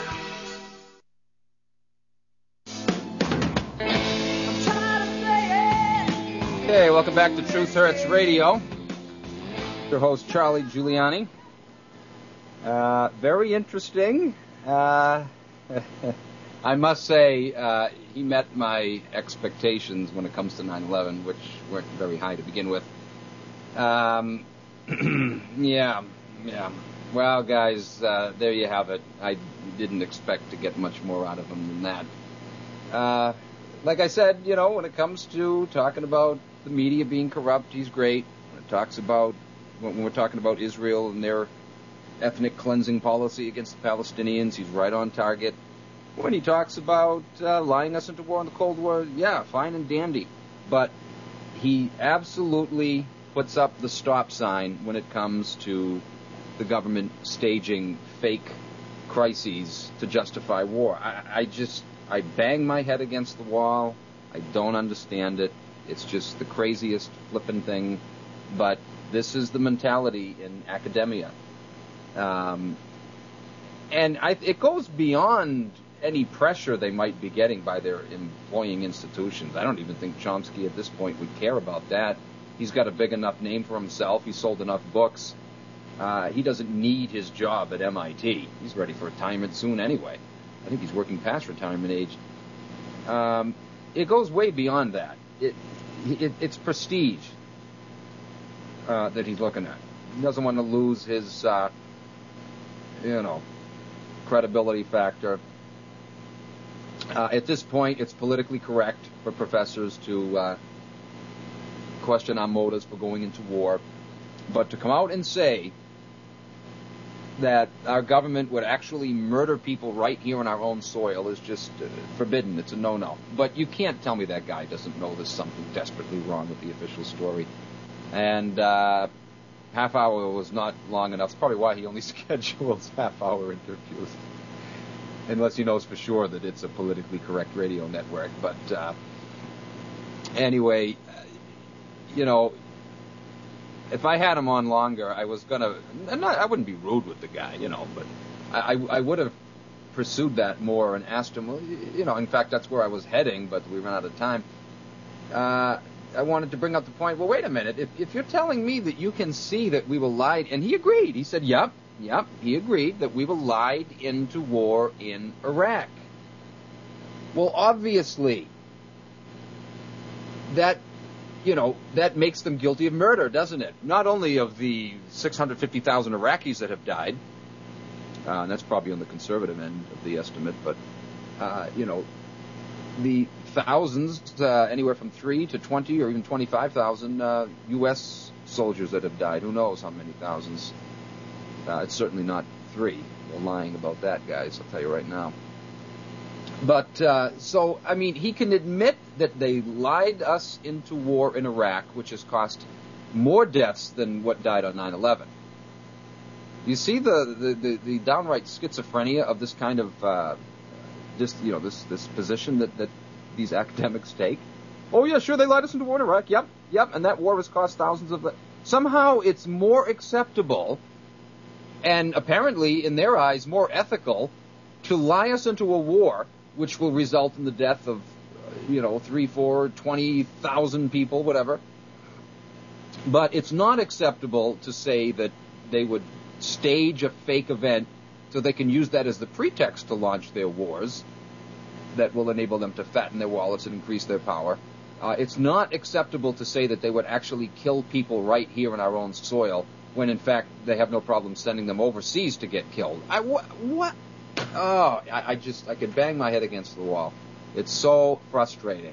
Okay, welcome back to Truth Hurts Radio. Your host, Charlie Giuliani. Uh, very interesting. Uh, I must say, uh, he met my expectations when it comes to nine eleven, which weren't very high to begin with. Um, yeah, yeah. Well, guys, uh, there you have it. I didn't expect to get much more out of him than that. Uh, like I said, you know, when it comes to talking about the media being corrupt, he's great. When it talks about, when we're talking about Israel and their ethnic cleansing policy against the Palestinians, he's right on target. When he talks about uh, lying us into war in the Cold War, yeah, fine and dandy. But he absolutely puts up the stop sign when it comes to the government staging fake crises to justify war. I, I just, I bang my head against the wall. I don't understand it. It's just the craziest flippin' thing. But this is the mentality in academia. Um, and I, it goes beyond any pressure they might be getting by their employing institutions. I don't even think Chomsky at this point would care about that. He's got a big enough name for himself. He's sold enough books. Uh, he doesn't need his job at M I T. He's ready for retirement soon anyway. I think he's working past retirement age. Um, it goes way beyond that. It, it it's prestige uh, that he's looking at. He doesn't want to lose his, uh, you know, credibility factor. Uh, at this point, it's politically correct for professors to uh, question our motives for going into war. But to come out and say that our government would actually murder people right here on our own soil is just uh, forbidden. It's a no-no. But you can't tell me that guy doesn't know there's something desperately wrong with the official story. And uh, half hour was not long enough. It's probably why he only schedules half-hour interviews. Unless he knows for sure that it's a politically correct radio network. But uh, anyway, you know, if I had him on longer, I was going to, I wouldn't be rude with the guy, you know, but I, I would have pursued that more and asked him, well, you know, in fact, that's where I was heading, but we ran out of time. Uh, I wanted to bring up the point, well, wait a minute, if, if you're telling me that you can see that we were lied, and he agreed, he said, yep, Yep, he agreed that we were lied into war in Iraq. Well, obviously, that, you know, that makes them guilty of murder, doesn't it? Not only of the six hundred fifty thousand Iraqis that have died, uh, and that's probably on the conservative end of the estimate, but, uh, you know, the thousands, uh, anywhere from three to twenty or even twenty-five thousand uh, U S soldiers that have died. Who knows how many thousands? Uh, it's certainly not three. We're lying about that, guys, I'll tell you right now. But, uh, so, I mean, he can admit that they lied us into war in Iraq, which has cost more deaths than what died on nine eleven. You see the, the, the, the downright schizophrenia of this kind of, uh, this, you know, this, this position that, that these academics take? Oh, yeah, sure, they lied us into war in Iraq. Yep, yep, and that war has cost thousands of... Somehow it's more acceptable and apparently, in their eyes, more ethical to lie us into a war which will result in the death of, you know, three, four, twenty thousand people, whatever. But it's not acceptable to say that they would stage a fake event so they can use that as the pretext to launch their wars that will enable them to fatten their wallets and increase their power. Uh, it's not acceptable to say that they would actually kill people right here on our own soil when, in fact, they have no problem sending them overseas to get killed. I, what? what? Oh, I, I just, I could bang my head against the wall. It's so frustrating.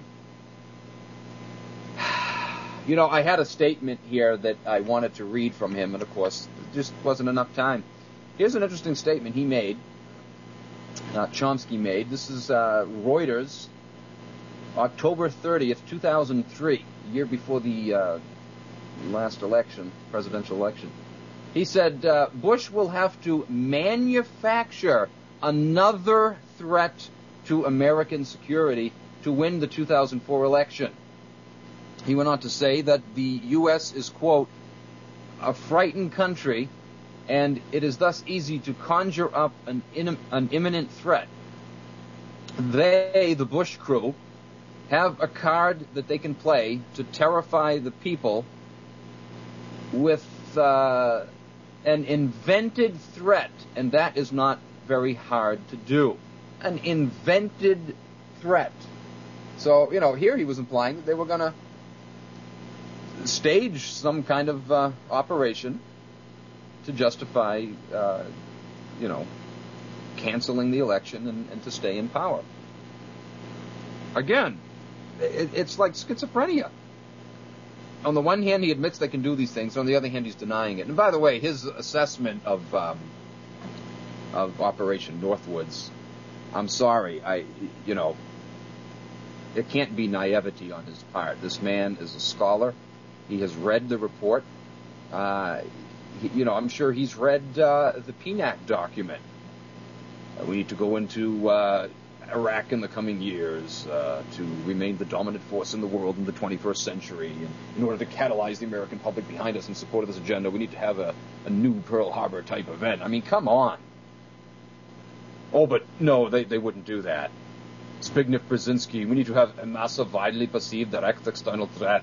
You know, I had a statement here that I wanted to read from him, and, of course, there just wasn't enough time. Here's an interesting statement he made, uh, Chomsky made. This is uh, Reuters, October thirtieth, two thousand three, a year before the... Uh, last election, presidential election. He said, uh, Bush will have to manufacture another threat to American security to win the two thousand four election. He went on to say that the U S is, quote, a frightened country, and it is thus easy to conjure up an, in, an imminent threat. They, the Bush crew, have a card that they can play to terrify the people with uh, an invented threat, and that is not very hard to do. An invented threat. So, you know, here he was implying that they were going to stage some kind of uh, operation to justify, uh, you know, canceling the election and, and to stay in power. Again, it, it's like schizophrenia. On the one hand, he admits they can do these things. On the other hand, he's denying it. And by the way, his assessment of um, of Operation Northwoods, I'm sorry, I, you know, it can't be naivety on his part. This man is a scholar. He has read the report. Uh, he, you know, I'm sure he's read uh, the P N A C document. Uh, we need to go into uh, Iraq in the coming years uh, to remain the dominant force in the world in the twenty-first century. And in order to catalyze the American public behind us in support of this agenda, we need to have a, a new Pearl Harbor type event. I mean, come on. Oh, but no, they, they wouldn't do that. Zbigniew Brzezinski, we need to have a massive, widely perceived direct external threat.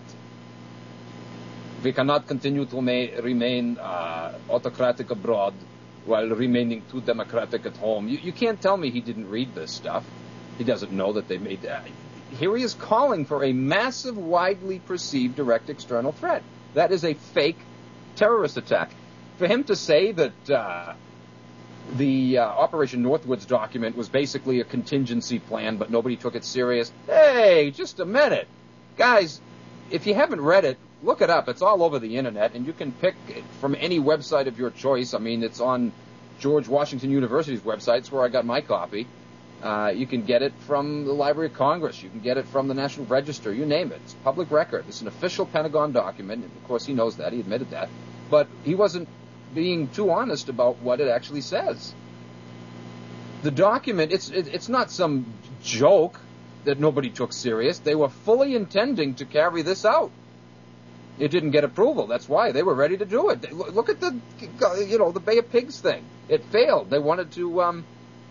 We cannot continue to ma- remain uh, autocratic abroad while remaining too democratic at home. You, you can't tell me he didn't read this stuff. He doesn't know that they made that. Here he is calling for a massive, widely perceived direct external threat. That is a fake terrorist attack. For him to say that uh, the uh, Operation Northwoods document was basically a contingency plan, but nobody took it serious. Hey, just a minute. Guys, if you haven't read it, look it up. It's all over the Internet, and you can pick it from any website of your choice. I mean, it's on George Washington University's website. It's where I got my copy. Uh, you can get it from the Library of Congress. You can get it from the National Register. You name it. It's public record. It's an official Pentagon document. Of course, he knows that. He admitted that. But he wasn't being too honest about what it actually says. The document, it's it, it's not some joke that nobody took serious. They were fully intending to carry this out. It didn't get approval. That's why they were ready to do it. They, look at the, you know, the Bay of Pigs thing. It failed. They wanted to um,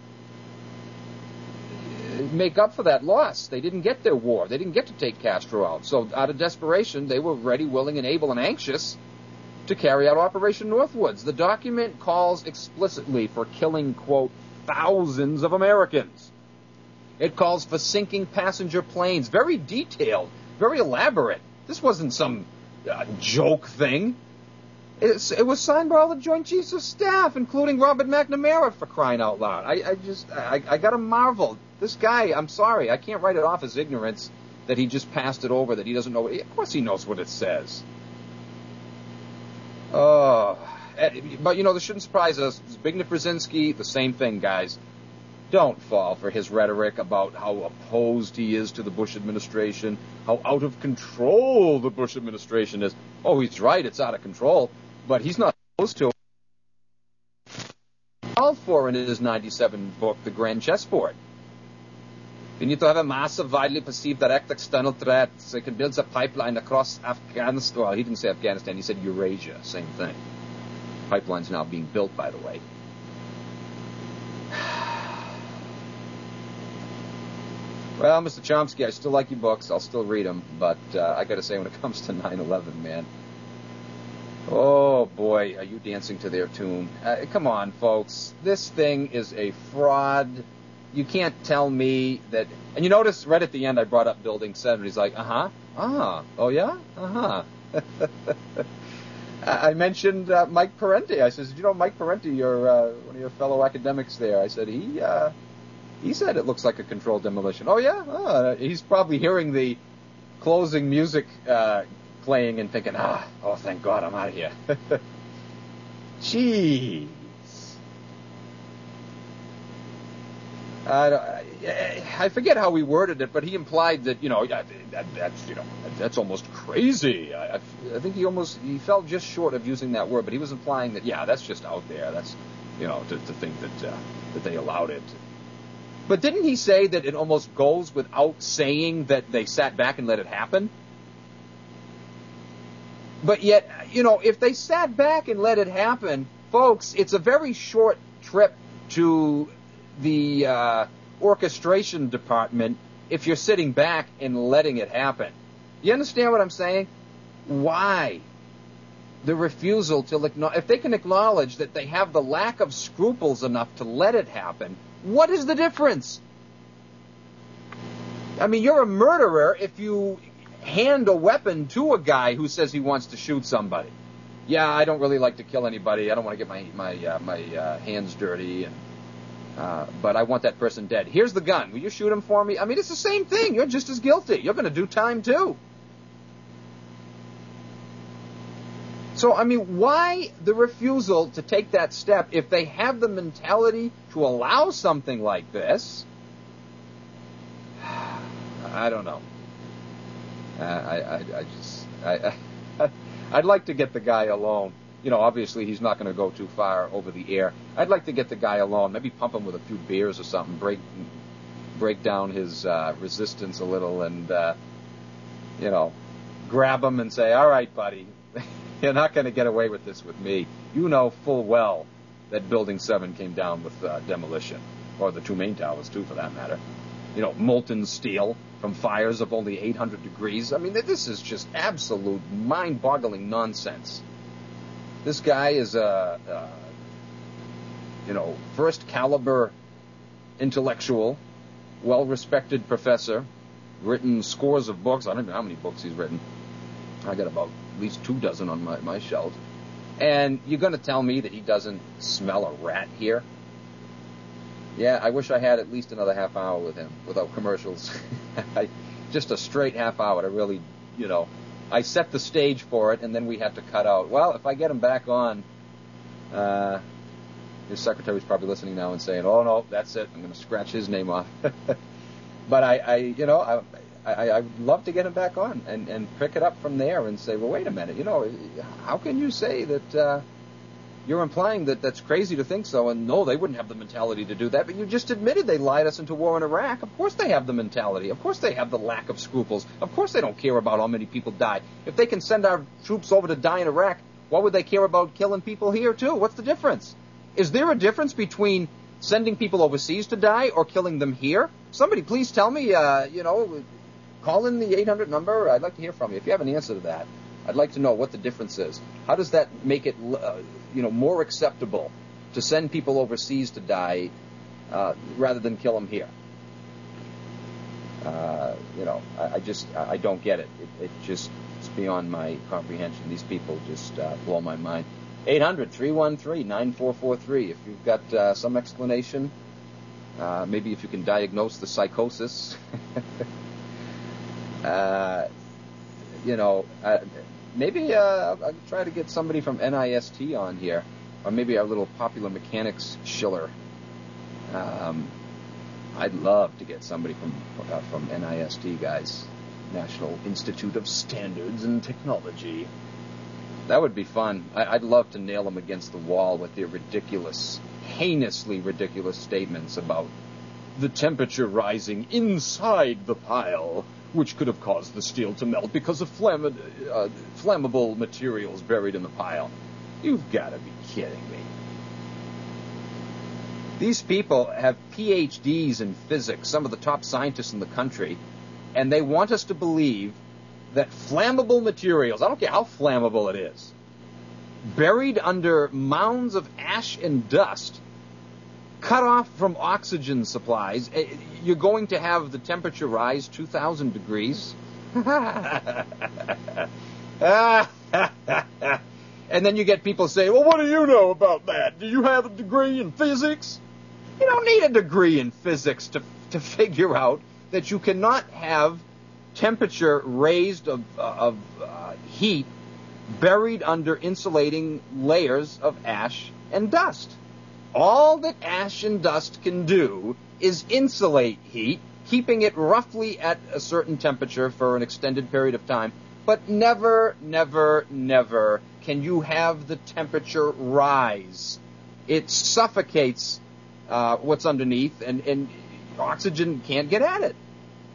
make up for that loss. They didn't get their war. They didn't get to take Castro out. So out of desperation, they were ready, willing, and able, and anxious to carry out Operation Northwoods. The document calls explicitly for killing, quote, thousands of Americans. It calls for sinking passenger planes. Very detailed, very elaborate. This wasn't some uh, joke thing. It's, it was signed by all the Joint Chiefs of Staff, including Robert McNamara, for crying out loud. I, I just, I, I gotta marvel. This guy, I'm sorry, I can't write it off as ignorance that he just passed it over, that he doesn't know. Of course he knows what it says. Oh, but you know, this shouldn't surprise us. Zbigniew Brzezinski, the same thing, guys. Don't fall for his rhetoric about how opposed he is to the Bush administration, how out of control the Bush administration is. Oh, he's right, it's out of control, but he's not opposed to it. Called for in his ninety-seven book, The Grand Chessboard. We need to have a massive, widely perceived direct external threat so it can build a pipeline across Afghanistan. Well, he didn't say Afghanistan, he said Eurasia, same thing. Pipeline's now being built, by the way. Well, Mister Chomsky, I still like your books. I'll still read them. But uh, I got to say, when it comes to nine eleven, man, oh, boy, are you dancing to their tune. Uh, come on, folks. This thing is a fraud. You can't tell me that. And you notice right at the end I brought up Building seven. He's like, uh-huh, uh-huh, oh, yeah, uh-huh. I mentioned uh, Mike Parenti. I said, you know, Mike Parenti, your, uh, one of your fellow academics there. I said, he... Uh, He said it looks like a controlled demolition. Oh, yeah? Oh, he's probably hearing the closing music uh, playing and thinking, ah, oh, thank God I'm out of here. Jeez. Uh, I forget how he worded it, but he implied that, you know, that, that's, you know, that's almost crazy. I, I think he almost, he fell just short of using that word, but he was implying that, yeah, that's just out there. That's, you know, to, to think that, uh, that they allowed it. But didn't he say that it almost goes without saying that they sat back and let it happen? But yet, you know, if they sat back and let it happen, folks, it's a very short trip to the uh, orchestration department if you're sitting back and letting it happen. You understand what I'm saying? Why the refusal to acknowledge, if they can acknowledge that they have the lack of scruples enough to let it happen, what is the difference? I mean, you're a murderer if you hand a weapon to a guy who says he wants to shoot somebody. Yeah, I don't really like to kill anybody. I don't want to get my my uh, my uh, hands dirty, and uh, but I want that person dead. Here's the gun. Will you shoot him for me? I mean, it's the same thing. You're just as guilty. You're going to do time too. So, I mean, why the refusal to take that step if they have the mentality to allow something like this? I don't know. Uh, I, I, I just, I, I, I'd like to get the guy alone. You know, obviously he's not going to go too far over the air. I'd like to get the guy alone, maybe pump him with a few beers or something, break, break down his uh, resistance a little, and uh, you know, grab him and say, "All right, buddy." You're not going to get away with this with me. You know full well that Building seven came down with uh, demolition, or the two main towers, too, for that matter. You know, molten steel from fires of only eight hundred degrees. I mean, this is just absolute mind-boggling nonsense. This guy is a, uh, you know, first-caliber intellectual, well-respected professor, written scores of books. I don't know how many books he's written. I got about at least two dozen on my, my shelf. And you're going to tell me that he doesn't smell a rat here? Yeah, I wish I had at least another half hour with him without commercials. I, just a straight half hour to really, you know, I set the stage for it, and then we have to cut out. Well, if I get him back on, uh, his secretary's probably listening now and saying, "Oh no, that's it. I'm going to scratch his name off." But I, I, you know, I, I, I would love to get him back on and, and pick it up from there and say, well, wait a minute, you know, how can you say that uh, you're implying that that's crazy to think so? And no, they wouldn't have the mentality to do that. But you just admitted they lied us into war in Iraq. Of course they have the mentality. Of course they have the lack of scruples. Of course they don't care about how many people died. If they can send our troops over to die in Iraq, why would they care about killing people here too? What's the difference? Is there a difference between sending people overseas to die or killing them here? Somebody please tell me, uh, you know, call in the eight hundred number. I'd like to hear from you. If you have an answer to that, I'd like to know what the difference is. How does that make it, uh, you know, more acceptable to send people overseas to die uh, rather than kill them here? Uh, you know, I, I just, I don't get it. It, it just, it's beyond my comprehension. These people just uh, blow my mind. eight hundred, three one three, nine four four three. If you've got uh, some explanation, uh, maybe if you can diagnose the psychosis, uh, you know, uh, maybe uh, I'll, I'll try to get somebody from N I S T on here, or maybe our little popular mechanics shiller. Um, I'd love to get somebody from uh, from N I S T, guys, National Institute of Standards and Technology. That would be fun. I, I'd love to nail them against the wall with their ridiculous, heinously ridiculous statements about the temperature rising inside the pile, which could have caused the steel to melt because of flamm- uh, flammable materials buried in the pile. You've got to be kidding me. These people have P H Ds in physics, some of the top scientists in the country, and they want us to believe that flammable materials, I don't care how flammable it is, buried under mounds of ash and dust, cut off from oxygen supplies, you're going to have the temperature rise two thousand degrees. And then you get people say, well, what do you know about that? Do you have a degree in physics? You don't need a degree in physics to to figure out that you cannot have temperature raised of, of uh, heat buried under insulating layers of ash and dust. All that ash and dust can do is insulate heat, keeping it roughly at a certain temperature for an extended period of time, but never, never, never can you have the temperature rise. It suffocates uh, what's underneath, and, and oxygen can't get at it.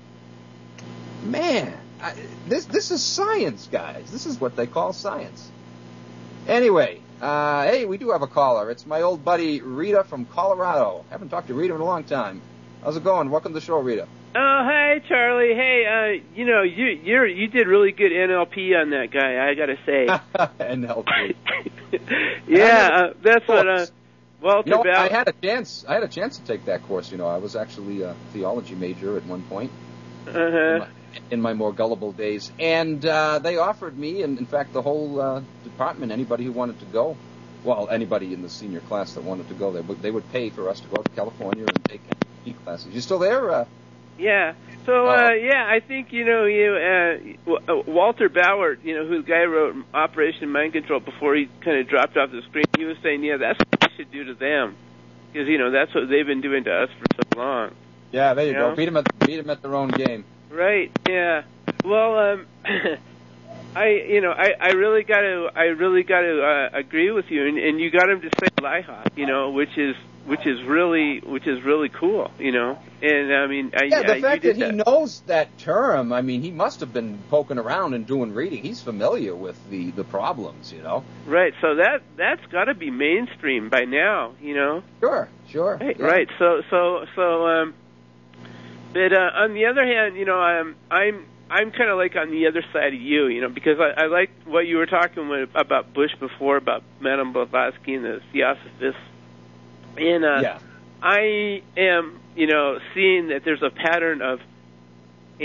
Man, I, this this is science, guys. This is what they call science. Anyway, uh, hey, we do have a caller. It's my old buddy Rita from Colorado. Haven't talked to Rita in a long time. How's it going? Welcome to the show, Rita. Oh, hey, Charlie. Hey, uh, you know, you you're, you did really good N L P on that guy, I got to say. N L P. Yeah, uh, that's what uh, Walter no, Ballard... I had a chance. I had a chance to take that course. You know, I was actually a theology major at one point. Uh-huh. In my, in my more gullible days. And uh, they offered me, and in fact, the whole uh, department, anybody who wanted to go, well, anybody in the senior class that wanted to go, they would, they would pay for us to go to California and take N L P classes. You still there? Uh, Yeah. So, uh, yeah, I think, you know, you uh, Walter Ballard, you know, who the guy wrote Operation Mind Control before he kind of dropped off the screen, he was saying, yeah, that's what we should do to them. Because, you know, that's what they've been doing to us for so long. Yeah, there you, you go. Know? Beat them, at, beat them at their own game. Right, yeah. Well, um, I, you know, I, I really got to, I really got to uh, agree with you, and, and you got him to say LIHOP, you know, which is, which is really, which is really cool, you know. And I mean, I, yeah, the I, fact that he that. knows that term, I mean, he must have been poking around and doing reading. He's familiar with the, the problems, you know. Right. So that that's got to be mainstream by now, you know. Sure, sure. Right. Yeah. Right. So so so. Um, but uh, on the other hand, you know, I'm I'm I'm kind of like on the other side of you, you know, because I, I like what you were talking with, about Bush before, about Madame Blavatsky and the Theosophists. And uh, yeah. I am, you know, seeing that there's a pattern of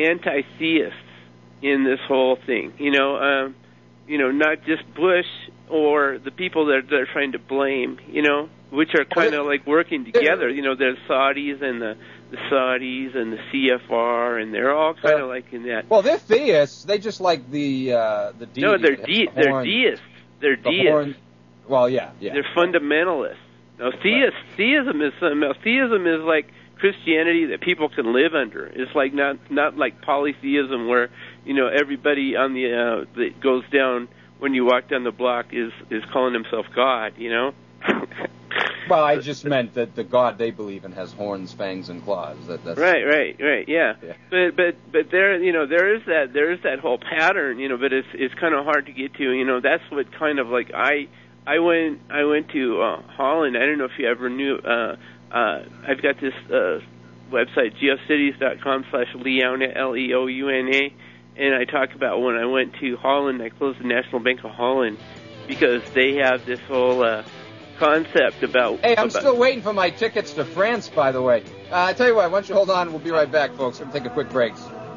anti-theists in this whole thing. You know, um, you know, not just Bush or the people that they're trying to blame, you know, which are kind of like working together. You know, there's Saudis and the, the Saudis and the C F R, and they're all kind of uh, like in that. Well, they're theists. They just like the uh, the deity. No, they're de- the they're deists. They're the deists. Horn. Well, yeah, yeah. They're fundamentalists. No, theist, right. theism is something else. Theism is like Christianity that people can live under. It's like not not like polytheism where, you know, everybody on the uh, that goes down when you walk down the block is is calling himself God, you know. Well, I just meant that the God they believe in has horns, fangs, and claws. That, that's right, right, right. Yeah. yeah. But but but there, you know, there is that there is that whole pattern, you know. But it's it's kind of hard to get to. You know, that's what kind of like I I went I went to uh, Holland. I don't know if you ever knew. Uh, uh, I've got this uh, website geocities dot com slash Leouna L E O U N A, and I talk about when I went to Holland. I closed the National Bank of Holland because they have this whole uh, concept about. Hey, I'm about, still waiting for my tickets to France, by the way. Uh, I tell you what, why don't you hold on? We'll be right back, folks. We're going to take a quick break.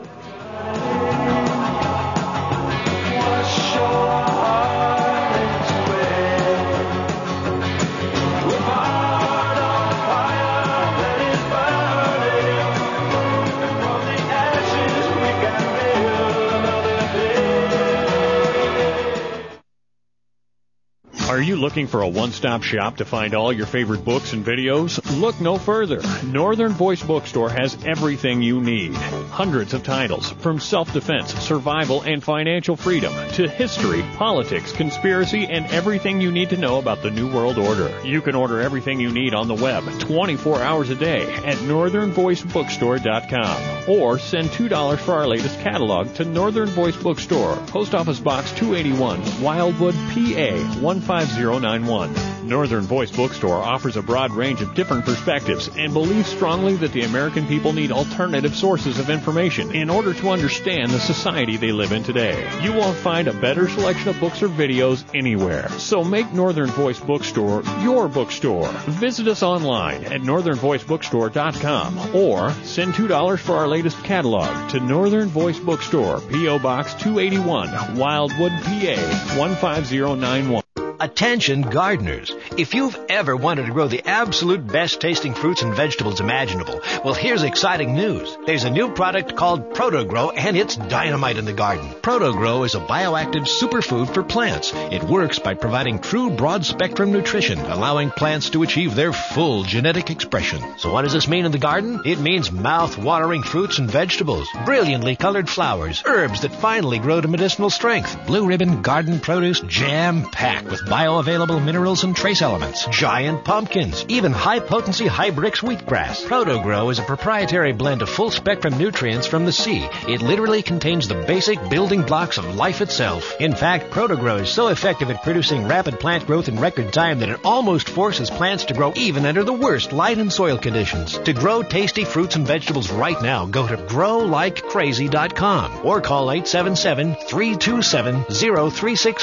Are you looking for a one-stop shop to find all your favorite books and videos? Look no further. Northern Voice Bookstore has everything you need. Hundreds of titles, from self-defense, survival, and financial freedom, to history, politics, conspiracy, and everything you need to know about the New World Order. You can order everything you need on the web twenty-four hours a day at northern voice bookstore dot com. Or send two dollars for our latest catalog to Northern Voice Bookstore, Post Office Box two eighty-one, Wildwood, P A one five zero nine one. Northern Voice Bookstore offers a broad range of different perspectives and believes strongly that the American people need alternative sources of information in order to understand the society they live in today. You won't find a better selection of books or videos anywhere. So make Northern Voice Bookstore your bookstore. Visit us online at northern voice bookstore dot com or send two dollars for our latest catalog to Northern Voice Bookstore, P O Box two eighty-one, Wildwood, P A one five zero nine one. Attention gardeners. If you've ever wanted to grow the absolute best tasting fruits and vegetables imaginable, well, here's exciting news. There's a new product called ProtoGrow, and it's dynamite in the garden. ProtoGrow is a bioactive superfood for plants. It works by providing true broad-spectrum nutrition, allowing plants to achieve their full genetic expression. So what does this mean in the garden? It means mouth-watering fruits and vegetables, brilliantly colored flowers, herbs that finally grow to medicinal strength, blue ribbon garden produce jam-packed with bioavailable minerals and trace elements, giant pumpkins, even high-potency Hybrix wheatgrass. ProtoGrow is a proprietary blend of full-spectrum nutrients from the sea. It literally contains the basic building blocks of life itself. In fact, ProtoGrow is so effective at producing rapid plant growth in record time that it almost forces plants to grow even under the worst light and soil conditions. To grow tasty fruits and vegetables right now, go to grow like crazy dot com or call eight seven seven, three two seven, zero three six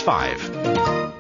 five.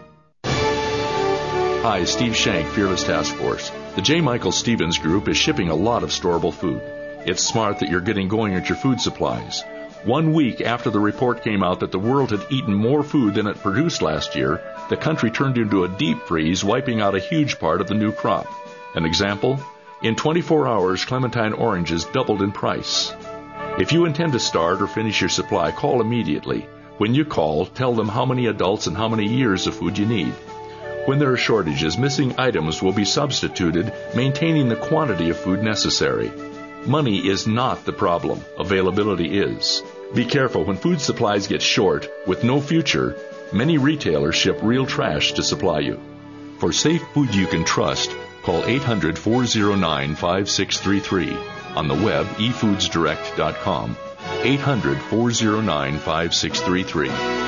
Hi, Steve Shank, Fearless Task Force. The J. Michael Stevens Group is shipping a lot of storable food. It's smart that you're getting going at your food supplies. One week after the report came out that the world had eaten more food than it produced last year, the country turned into a deep freeze, wiping out a huge part of the new crop. An example? In twenty-four hours, clementine oranges doubled in price. If you intend to start or finish your supply, call immediately. When you call, tell them how many adults and how many years of food you need. When there are shortages, missing items will be substituted, maintaining the quantity of food necessary. Money is not the problem. Availability is. Be careful when food supplies get short, with no future. Many retailers ship real trash to supply you. For safe food you can trust, call eight hundred, four oh nine, five six three three. On the web, e foods direct dot com. eight hundred, four oh nine, five six three three.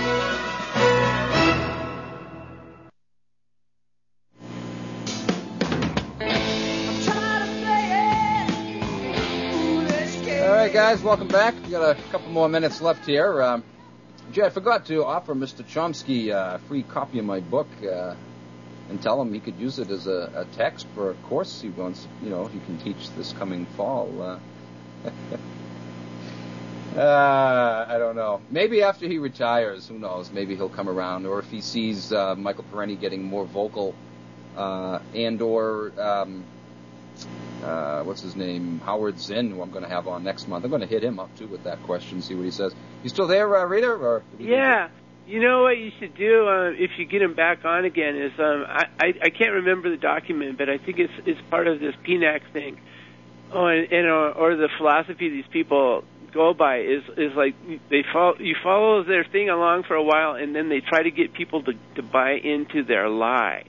Guys, welcome back. We got a couple more minutes left here. Um, Jay, I forgot to offer Mister Chomsky a free copy of my book uh, and tell him he could use it as a, a text for a course he wants. You know, he can teach this coming fall. Uh, Uh, I don't know. Maybe after he retires, who knows? Maybe he'll come around, or if he sees uh, Michael Parenti getting more vocal, uh, and or um, uh, what's his name, Howard Zinn, who I'm going to have on next month. I'm going to hit him up too with that question, see what he says. You still there, uh, Rita? Or yeah. You know what you should do uh, if you get him back on again is um, I, I I can't remember the document, but I think it's it's part of this P NAC thing, oh, and, and or, or the philosophy these people go by is is like they follow you follow their thing along for a while, and then they try to get people to to buy into their lie.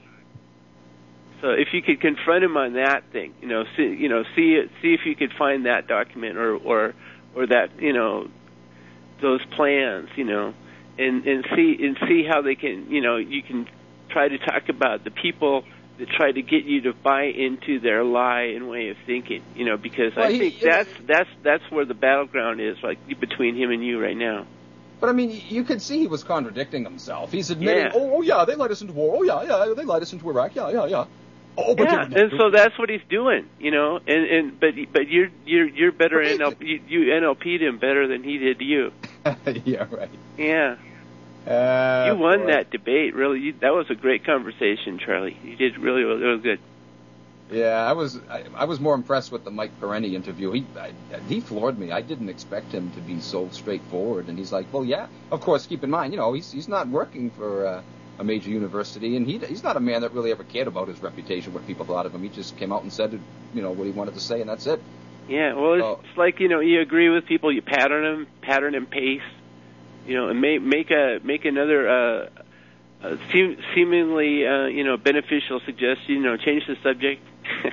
So if you could confront him on that thing, you know, see you know see see if you could find that document or or or that you know those plans, you know. And, and see and see how they can, you know, you can try to talk about the people that try to get you to buy into their lie and way of thinking, you know, because well, I he, think that's that's that's where the battleground is, like between him and you right now. But I mean, you could see he was contradicting himself. He's admitting, yeah. oh, oh yeah, they led us into war. Oh yeah, yeah, they led us into Iraq. Yeah, yeah, yeah. Oh, but yeah, and so that's what he's doing, you know. And and but but you're you're you're better N L P, you, you N L P'd him better than he did you. Yeah, right. Yeah. Uh, you won boy. that debate, really. You, that was a great conversation, Charlie. You did really well. It was good. Yeah, I was I, I was more impressed with the Mike Parenti interview. He I, he floored me. I didn't expect him to be so straightforward. And he's like, well, yeah, of course. Keep in mind, you know, he's he's not working for uh, a major university, and he he's not a man that really ever cared about his reputation, what people thought of him. He just came out and said, you know, what he wanted to say, and that's it. Yeah, well, it's, so, it's like, you know, you agree with people, you pattern them, pattern and pace. You know, and make make a make another uh, uh, seem, seemingly uh, you know beneficial suggestion. You know, change the subject.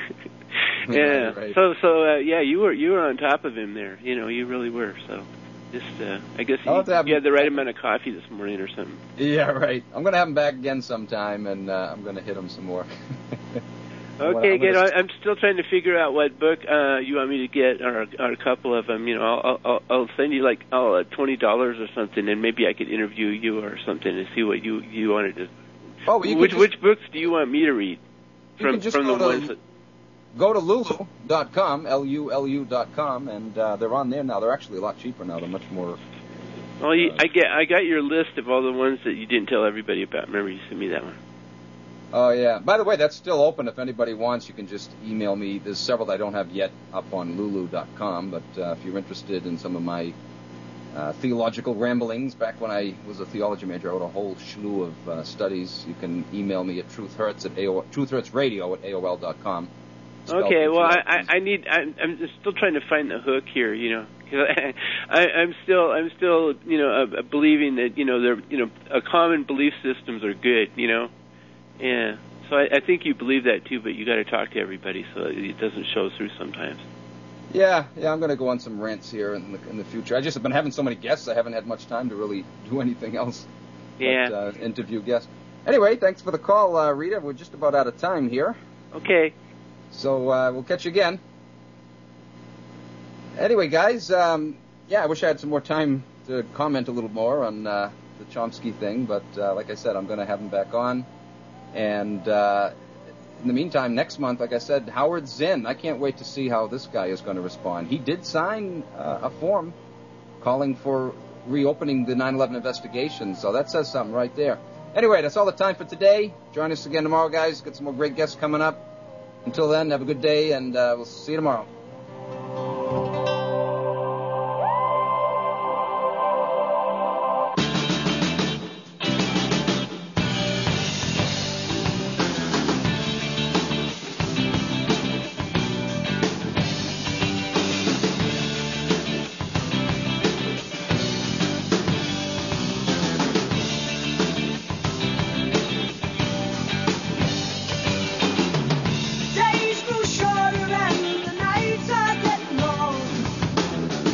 Yeah. Right. So so uh, yeah, you were you were on top of him there. You know, you really were. So just uh, I guess you, you had the right amount of coffee this morning or something. Yeah, right. I'm going to have him back again sometime, and uh, I'm going to hit him some more. Okay, again, gonna... I'm still trying to figure out what book uh, you want me to get, or, or a couple of them. You know, I'll, I'll, I'll send you like oh, uh, twenty dollars or something, and maybe I could interview you or something and see what you you wanted to. Oh, well, you which just... which books do you want me to read? From, you can just from go the to, ones that... go to lulu dot com, L U L U dot com, and uh, they're on there now. They're actually a lot cheaper now. They're much more. Well, you, uh, I get I got your list of all the ones that you didn't tell everybody about. Remember, you sent me that one. Oh, yeah. By the way, that's still open. If anybody wants, you can just email me. There's several that I don't have yet up on lulu dot com, but uh, if you're interested in some of my uh, theological ramblings, back when I was a theology major, I wrote a whole slew of uh, studies. You can email me at truthhurts at A O L, truthhurtsradio at A O L dot com. Okay, well, I, I need. I, I'm just still trying to find the hook here, you know. I, I, I'm still, I'm still, you know, uh, believing that, you know, they're, you know, a common belief systems are good, you know. Yeah, so I, I think you believe that too, but you got to talk to everybody so it doesn't show through sometimes. Yeah, yeah, I'm going to go on some rants here in the, in the future. I just have been having so many guests, I haven't had much time to really do anything else. Yeah. But, uh, interview guests. Anyway, thanks for the call, uh, Rita. We're just about out of time here. Okay. So uh, we'll catch you again. Anyway, guys, um, yeah, I wish I had some more time to comment a little more on uh, the Chomsky thing, but uh, like I said, I'm going to have him back on. And uh, in the meantime, next month, like I said, Howard Zinn. I can't wait to see how this guy is going to respond. He did sign uh, a form calling for reopening the nine eleven investigation, so that says something right there. Anyway, that's all the time for today. Join us again tomorrow, guys. Got some more great guests coming up. Until then, have a good day, and uh, we'll see you tomorrow.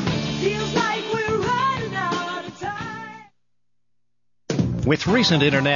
With recent internet